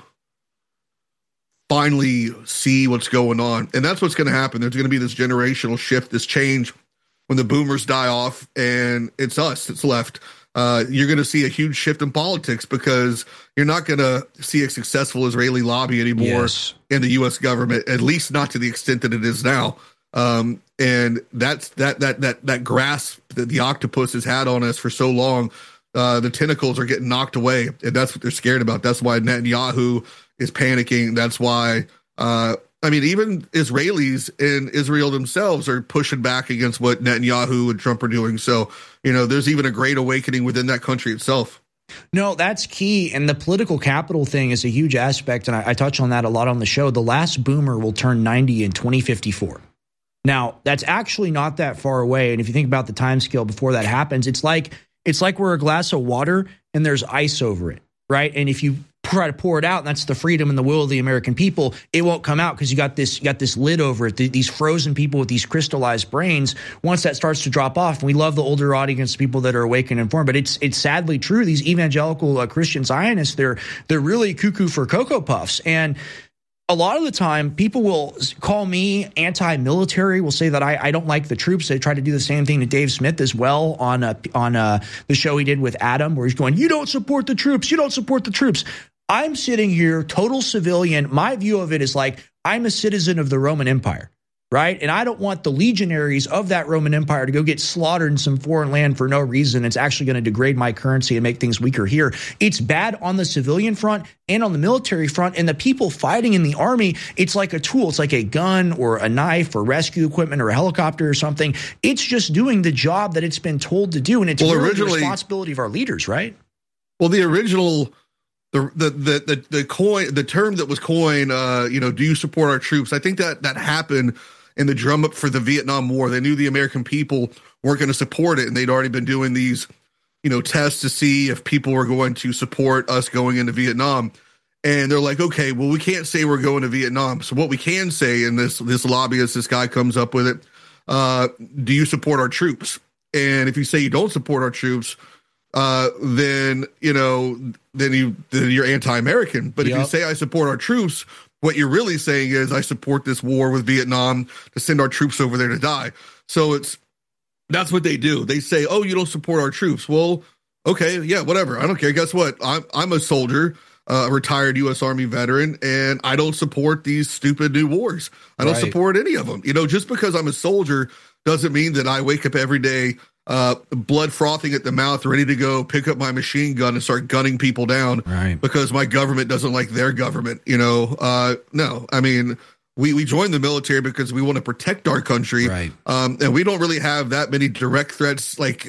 finally see what's going on. And that's what's going to happen. There's going to be this generational shift, this change when the boomers die off, and it's us that's left. You're going to see a huge shift in politics because you're not going to see a successful Israeli lobby anymore in the U.S. government, at least not to the extent that it is now. And that's that grasp that the octopus has had on us for so long. The tentacles are getting knocked away, and that's what they're scared about. That's why Netanyahu is panicking. That's why, even Israelis in Israel themselves are pushing back against what Netanyahu and Trump are doing. So, there's even a great awakening within that country itself. No, that's key. And the political capital thing is a huge aspect, and I touch on that a lot on the show. The last boomer will turn 90 in 2054. Now, that's actually not that far away. And if you think about the time scale before that happens, it's like we're a glass of water and there's ice over it, right? And if you try to pour it out, and that's the freedom and the will of the American people, it won't come out because you got this lid over it. These frozen people with these crystallized brains. Once that starts to drop off, and we love the older audience, people that are awake and informed, but it's sadly true. These evangelical Christian Zionists, they're really cuckoo for Cocoa Puffs. And a lot of the time, people will call me anti-military, will say that I don't like the troops. They try to do the same thing to Dave Smith as well on the show he did with Adam, where he's going, you don't support the troops. You don't support the troops. I'm sitting here, total civilian. My view of it is like, I'm a citizen of the Roman Empire, right? And I don't want the legionaries of that Roman Empire to go get slaughtered in some foreign land for no reason. It's actually going to degrade my currency and make things weaker here. It's bad on the civilian front and on the military front. And the people fighting in the army, it's like a tool. It's like a gun or a knife or rescue equipment or a helicopter or something. It's just doing the job that it's been told to do. And it's really the responsibility of our leaders, right? Well, the original... The term that was coined, do you support our troops? I think that happened in the drum up for the Vietnam War. They knew the American people weren't going to support it, and they'd already been doing these, tests to see if people were going to support us going into Vietnam. And they're like, okay, well, we can't say we're going to Vietnam. So what we can say, and this lobbyist, this guy comes up with it, do you support our troops? And if you say you don't support our troops, then you're anti-American. But if you say I support our troops, what you're really saying is I support this war with Vietnam to send our troops over there to die. So that's what they do. They say, oh, you don't support our troops. Well, okay, yeah, whatever. I don't care. Guess what? I'm a soldier, a retired U.S. Army veteran, and I don't support these stupid new wars. I don't support any of them. Just because I'm a soldier doesn't mean that I wake up every day blood frothing at the mouth, ready to go pick up my machine gun and start gunning people down because my government doesn't like their government. No, I mean, we joined the military because we want to protect our country. And we don't really have that many direct threats, like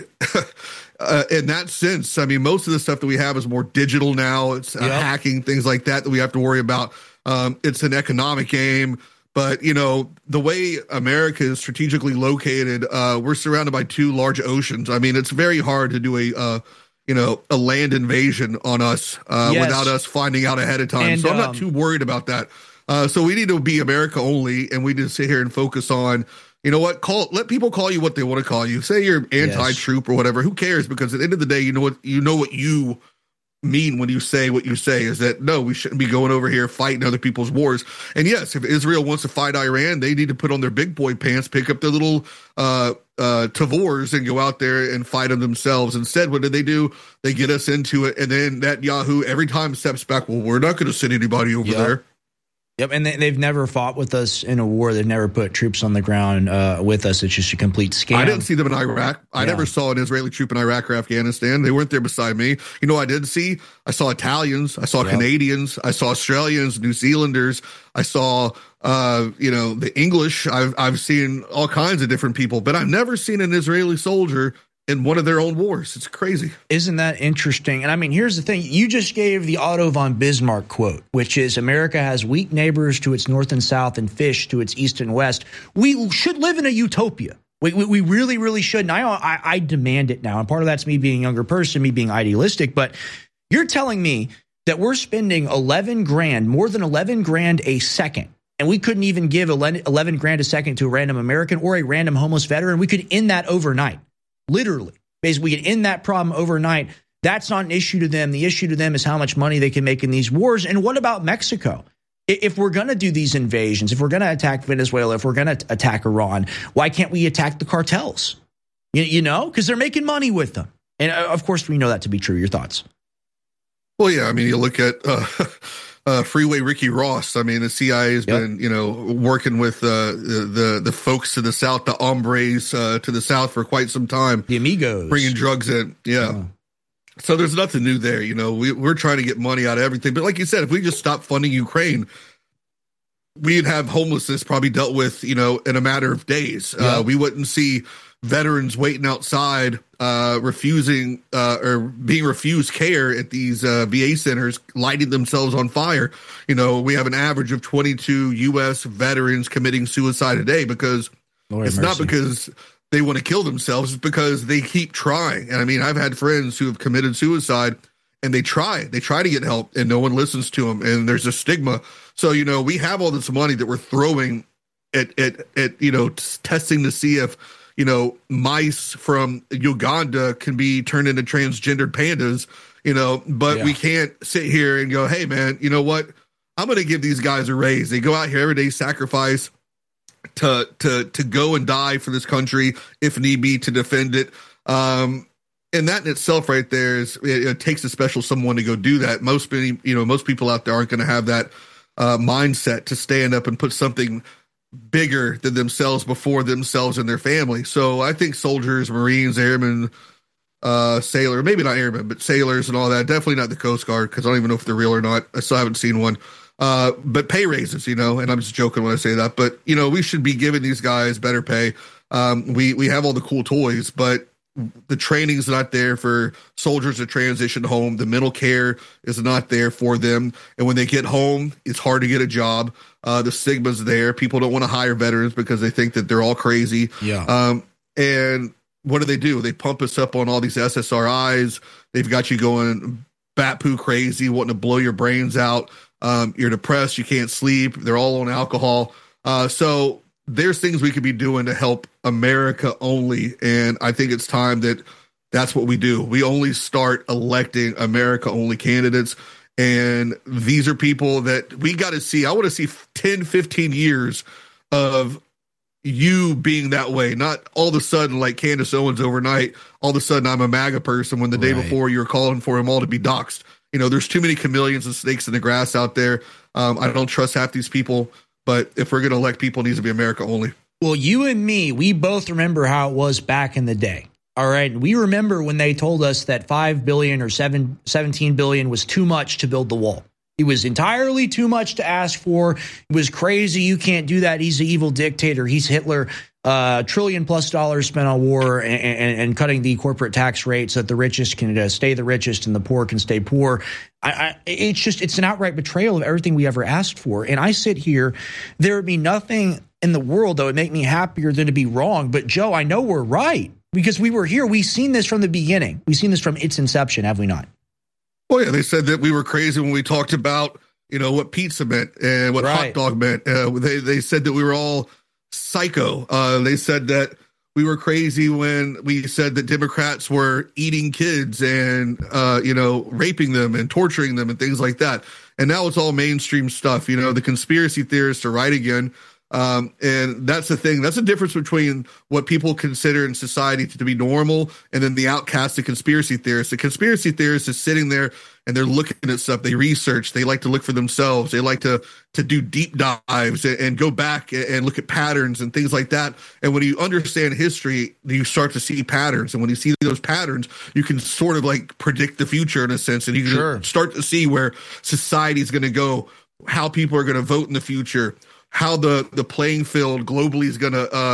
in that sense. I mean, most of the stuff that we have is more digital now. It's hacking, things like that we have to worry about. It's an economic game. But, the way America is strategically located, we're surrounded by two large oceans. I mean, it's very hard to do a land invasion on us without us finding out ahead of time. And, so I'm not too worried about that. So we need to be America only, and we need to sit here and focus on, let people call you what they want to call you. Say you're anti-troop or whatever. Who cares? Because at the end of the day, you know what you mean when you say what you say is that no, we shouldn't be going over here fighting other people's wars. And yes, if Israel wants to fight Iran, they need to put on their big boy pants, pick up their little Tavors and go out there and fight them themselves. Instead, what do? They get us into it, and then Netanyahu every time steps back. Well, we're not going to send anybody over there. Yep, and they've never fought with us in a war. They've never put troops on the ground with us. It's just a complete scam. I didn't see them in Iraq. I never saw an Israeli troop in Iraq or Afghanistan. They weren't there beside me. I did see? I saw Italians. I saw Canadians. I saw Australians, New Zealanders. I saw, the English. I've seen all kinds of different people, but I've never seen an Israeli soldier in one of their own wars. It's crazy. Isn't that interesting? And I mean, here's the thing. You just gave the Otto von Bismarck quote, which is America has weak neighbors to its north and south and fish to its east and west. We should live in a utopia. We really, really should. And I demand it now. And part of that's me being a younger person, me being idealistic. But you're telling me that we're spending $11,000, more than $11,000 a second. And we couldn't even give $11,000 a second to a random American or a random homeless veteran. We could end that overnight. Literally. Basically, we can end that problem overnight. That's not an issue to them. The issue to them is how much money they can make in these wars. And what about Mexico? If we're going to do these invasions, if we're going to attack Venezuela, if we're going to attack Iran, why can't we attack the cartels? Because they're making money with them. And of course, we know that to be true. Your thoughts? Well, yeah. I mean, you look at Freeway Ricky Ross. I mean, the CIA has been, working with the folks to the south, the hombres to the south for quite some time. The amigos. Bringing drugs in. Yeah. Oh. So there's nothing new there. We're trying to get money out of everything. But like you said, if we just stop funding Ukraine, we'd have homelessness probably dealt with, in a matter of days. Yeah. We wouldn't see veterans waiting outside, refusing or being refused care at these VA centers, lighting themselves on fire. We have an average of 22 U.S. veterans committing suicide a day because not because they want to kill themselves, it's because they keep trying. And I mean, I've had friends who have committed suicide and they try to get help and no one listens to them. And there's a stigma. So, we have all this money that we're throwing at testing to see if, mice from Uganda can be turned into transgendered pandas, but we can't sit here and go, hey, man, you know what? I'm going to give these guys a raise. They go out here every day, sacrifice to go and die for this country if need be, to defend it. And that in itself right there it takes a special someone to go do that. Most people out there aren't going to have that mindset to stand up and put something bigger than themselves before themselves and their family. So I think soldiers, Marines, airmen, sailor, maybe not airmen, but sailors and all that, definitely not the Coast Guard, because I don't even know if they're real or not. I still haven't seen one. But pay raises, and I'm just joking when I say that, but we should be giving these guys better pay. We have all the cool toys, but the training's not there for soldiers to transition home. The mental care is not there for them. And when they get home, it's hard to get a job. The stigma's there. People don't want to hire veterans because they think that they're all crazy. Yeah. And what do? They pump us up on all these SSRIs. They've got you going bat poo crazy, wanting to blow your brains out. You're depressed. You can't sleep. They're all on alcohol. So there's things we could be doing to help America only. And I think it's time that's what we do. We only start electing America only candidates. And these are people that we got to see. I want to see 10, 15 years of you being that way. Not all of a sudden like Candace Owens overnight. All of a sudden I'm a MAGA person when the day before you were calling for them all to be doxxed. There's too many chameleons and snakes in the grass out there. I don't trust half these people. But if we're going to elect people, it needs to be America only. Well, you and me, we both remember how it was back in the day. All right. We remember when they told us that $5 billion or $17 billion was too much to build the wall. It was entirely too much to ask for. It was crazy. You can't do that. He's an evil dictator. He's Hitler. $1 trillion+ spent on war and cutting the corporate tax rate so that the richest can stay the richest and the poor can stay poor. It's an outright betrayal of everything we ever asked for. And I sit here, there would be nothing in the world that would make me happier than to be wrong. But Joe, I know we're right because we were here. We've seen this from the beginning. We've seen this from its inception, have we not? Oh yeah, they said that we were crazy when we talked about what pizza meant and what hot dog meant. They said that we were all psycho. They said that we were crazy when we said that Democrats were eating kids and raping them and torturing them and things like that. And now it's all mainstream stuff. The conspiracy theorists are right again. And that's the thing. That's the difference between what people consider in society to be normal and then the outcast, the conspiracy theorists. The conspiracy theorist is sitting there and they're looking at stuff. They research. They like to look for themselves. They like to do deep dives and go back and look at patterns and things like that. And when you understand history, you start to see patterns. And when you see those patterns, you can sort of like predict the future in a sense. And you can start to see where society is going to go, how people are going to vote in the future, how the playing field globally is going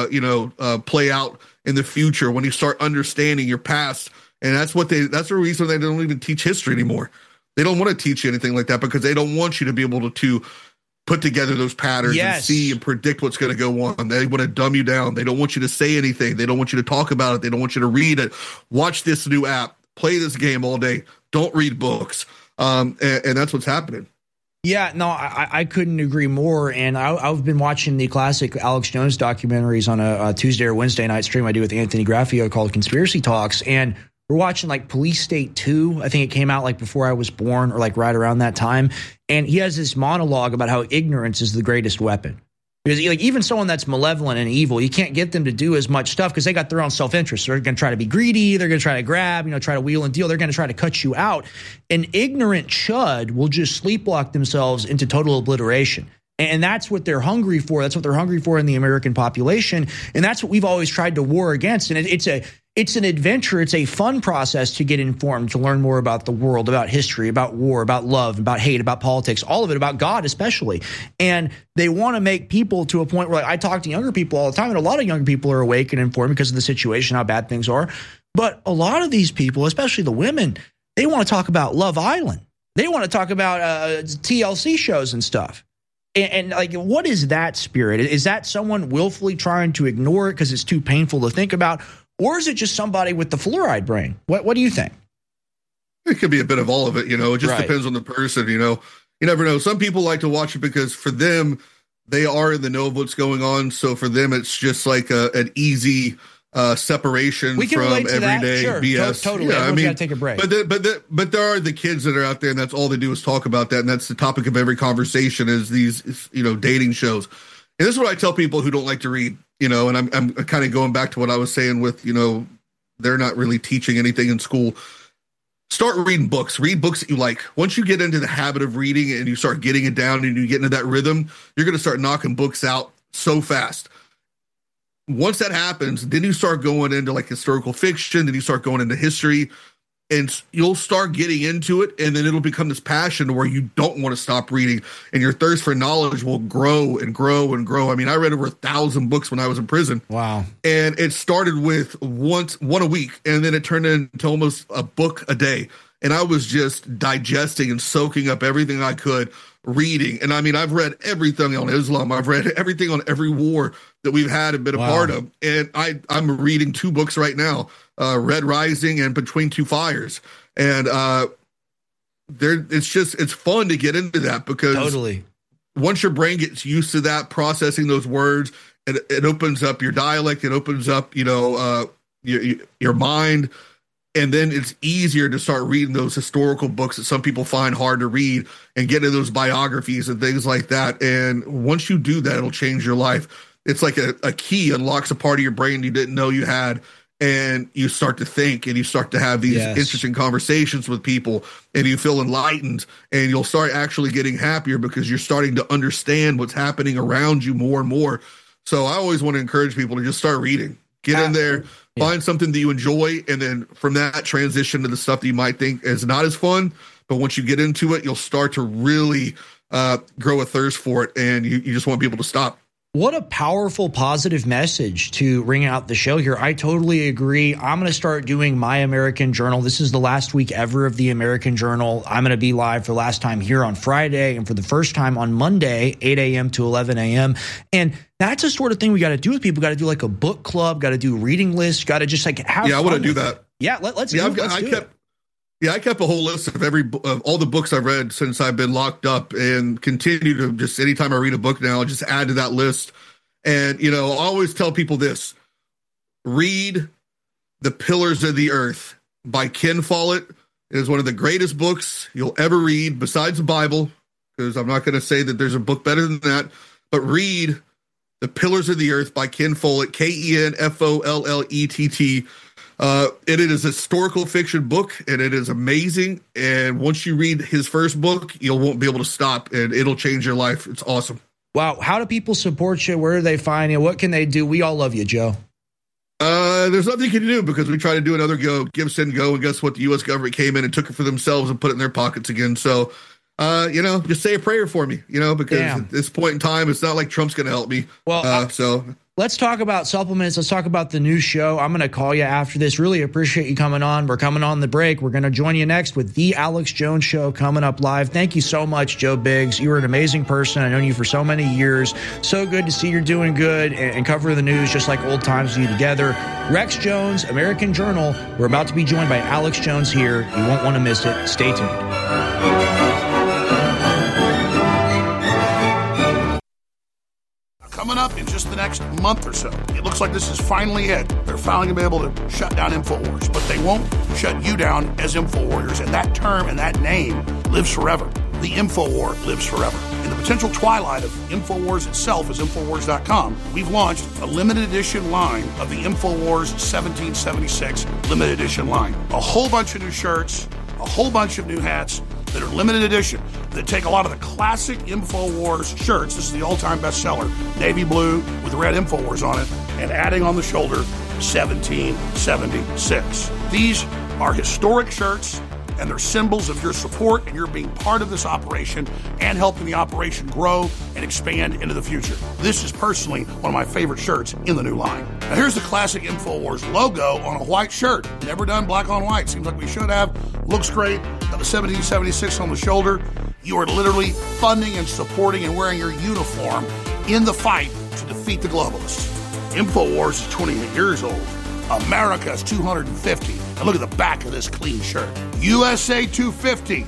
to play out in the future when you start understanding your past. And that's the reason they don't even teach history anymore. They don't want to teach you anything like that because they don't want you to be able to put together those patterns and see and predict what's going to go on. They want to dumb you down. They don't want you to say anything. They don't want you to talk about it. They don't want you to read it. Watch this new app. Play this game all day. Don't read books. And that's what's happening. Yeah, no, I couldn't agree more. And I've been watching the classic Alex Jones documentaries on a Tuesday or Wednesday night stream I do with Anthony Graffio called Conspiracy Talks. And we're watching like Police State 2. I think it came out like before I was born or like right around that time. And he has this monologue about how ignorance is the greatest weapon. Because like even someone that's malevolent and evil, you can't get them to do as much stuff because they got their own self-interest. They're going to try to be greedy. They're going to try to grab, try to wheel and deal. They're going to try to cut you out. An ignorant chud will just sleepwalk themselves into total obliteration. And that's what they're hungry for. That's what they're hungry for in the American population. And that's what we've always tried to war against. And it's an adventure. It's a fun process to get informed, to learn more about the world, about history, about war, about love, about hate, about politics, all of it, about God especially. And they want to make people to a point where I talk to younger people all the time, and a lot of younger people are awake and informed because of the situation, how bad things are. But a lot of these people, especially the women, they want to talk about Love Island. They want to talk about TLC shows and stuff. And like, what is that spirit? Is that someone willfully trying to ignore it because it's too painful to think about? Or is it just somebody with the fluoride brain? What do you think? It could be a bit of all of it. It just depends on the person. You never know. Some people like to watch it because for them, they are in the know of what's going on. So for them, it's just like an easy separation we can from relate to everyday that. Sure. BS. Totally. Yeah, Everyone's got to take a break. But there are the kids that are out there, and that's all they do is talk about that, and that's the topic of every conversation is these, dating shows. And this is what I tell people who don't like to read, and I'm kind of going back to what I was saying with, they're not really teaching anything in school. Start reading books. Read books that you like. Once you get into the habit of reading and you start getting it down and you get into that rhythm, you're going to start knocking books out so fast. Once that happens, then you start going into like historical fiction, then you start going into history, and you'll start getting into it, and then it'll become this passion where you don't want to stop reading, and your thirst for knowledge will grow and grow and grow. I mean, I read over 1,000 books when I was in prison. Wow. And it started with one a week, and then it turned into almost a book a day. And I was just digesting and soaking up everything I could, reading. And I mean, I've read everything on Islam. I've read everything on every war that we've had and been a part of. And I'm reading 2 books right now, Red Rising and Between Two Fires. And it's fun to get into that because totally. Once your brain gets used to that, processing those words, it opens up your dialect. It opens up, your mind. And then it's easier to start reading those historical books that some people find hard to read and get into those biographies and things like that. And once you do that, it'll change your life. It's like a key unlocks a part of your brain you didn't know you had. And you start to think and you start to have these interesting conversations with people and you feel enlightened and you'll start actually getting happier because you're starting to understand what's happening around you more and more. So I always want to encourage people to just start reading. Get in there, find something that you enjoy, and then from that transition to the stuff that you might think is not as fun. But once you get into it, you'll start to really grow a thirst for it, and you just won't be able to stop. What a powerful, positive message to ring out the show here. I totally agree. I'm going to start doing My American Journal. This is the last week ever of the American Journal. I'm going to be live for the last time here on Friday and for the first time on Monday, 8 a.m. to 11 a.m. And that's the sort of thing we got to do with people. Got to do like a book club, got to do reading lists, got to just like have fun. I want to do that. Yeah, let's do it. I kept a whole list of all the books I've read since I've been locked up and continue to just anytime I read a book now, I'll just add to that list. And, I always tell people this, read The Pillars of the Earth by Ken Follett. It is one of the greatest books you'll ever read besides the Bible, because I'm not going to say that there's a book better than that, but read The Pillars of the Earth by Ken Follett, Kenfollett. It is a historical fiction book, and it is amazing. And once you read his first book, you won't be able to stop, and it'll change your life. It's awesome. Wow. How do people support you? Where do they find you? What can they do? We all love you, Joe. There's nothing you can do because we try to do another give, send, go, and guess what? The U.S. government came in and took it for themselves and put it in their pockets again. So, just say a prayer for me, because at this point in time, it's not like Trump's going to help me. Well, let's talk about supplements. Let's talk about the new show. I'm going to call you after this. Really appreciate you coming on. We're coming on the break. We're going to join you next with The Alex Jones Show coming up live. Thank you so much, Joe Biggs. You were an amazing person. I've known you for so many years. So good to see you're doing good and covering the news just like old times with you together. Rex Jones, American Journal. We're about to be joined by Alex Jones here. You won't want to miss it. Stay tuned. Coming up in just the next month or so, it looks like this is finally it. They're finally going to be able to shut down InfoWars, but they won't shut you down as InfoWarriors, and that term and that name lives forever. The InfoWar lives forever. In the potential twilight of InfoWars itself as Infowars.com, we've launched a limited edition line of the InfoWars 1776 limited edition line. A whole bunch of new shirts, a whole bunch of new hats that are limited edition, that take a lot of the classic InfoWars shirts. This is the all-time bestseller, navy blue with red InfoWars on it, and adding on the shoulder 1776. These are historic shirts, and they're symbols of your support and your being part of this operation and helping the operation grow and expand into the future. This is personally one of my favorite shirts in the new line. Now here's the classic InfoWars logo on a white shirt. Never done black on white. Seems like we should have. Looks great. Got the 1776 on the shoulder. You are literally funding and supporting and wearing your uniform in the fight to defeat the globalists. InfoWars is 28 years old. America's 250. And look at the back of this clean shirt. USA 250,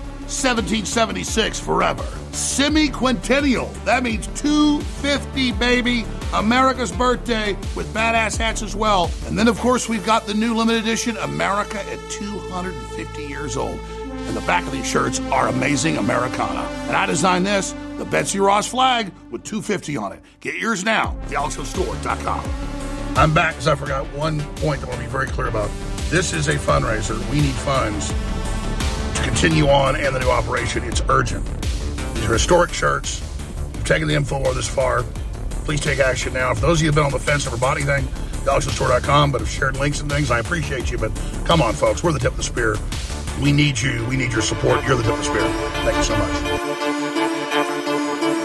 1776 forever. Semi-quintennial. That means 250, baby. America's birthday with badass hats as well. And then, of course, we've got the new limited edition America at 250 years old. And the back of these shirts are amazing Americana. And I designed this, the Betsy Ross flag with 250 on it. Get yours now at thealexstore.com. I'm back because I forgot one point that I want to be very clear about. This is a fundraiser. We need funds to continue on and the new operation. It's urgent. These are historic shirts. You've taken the info this far. Please take action now. For those of you who have been on the fence never bought anything, thealexstore.com, but have shared links and things, I appreciate you. But come on, folks. We're the tip of the spear. We need you. We need your support. You're the tip of the spear. Thank you so much.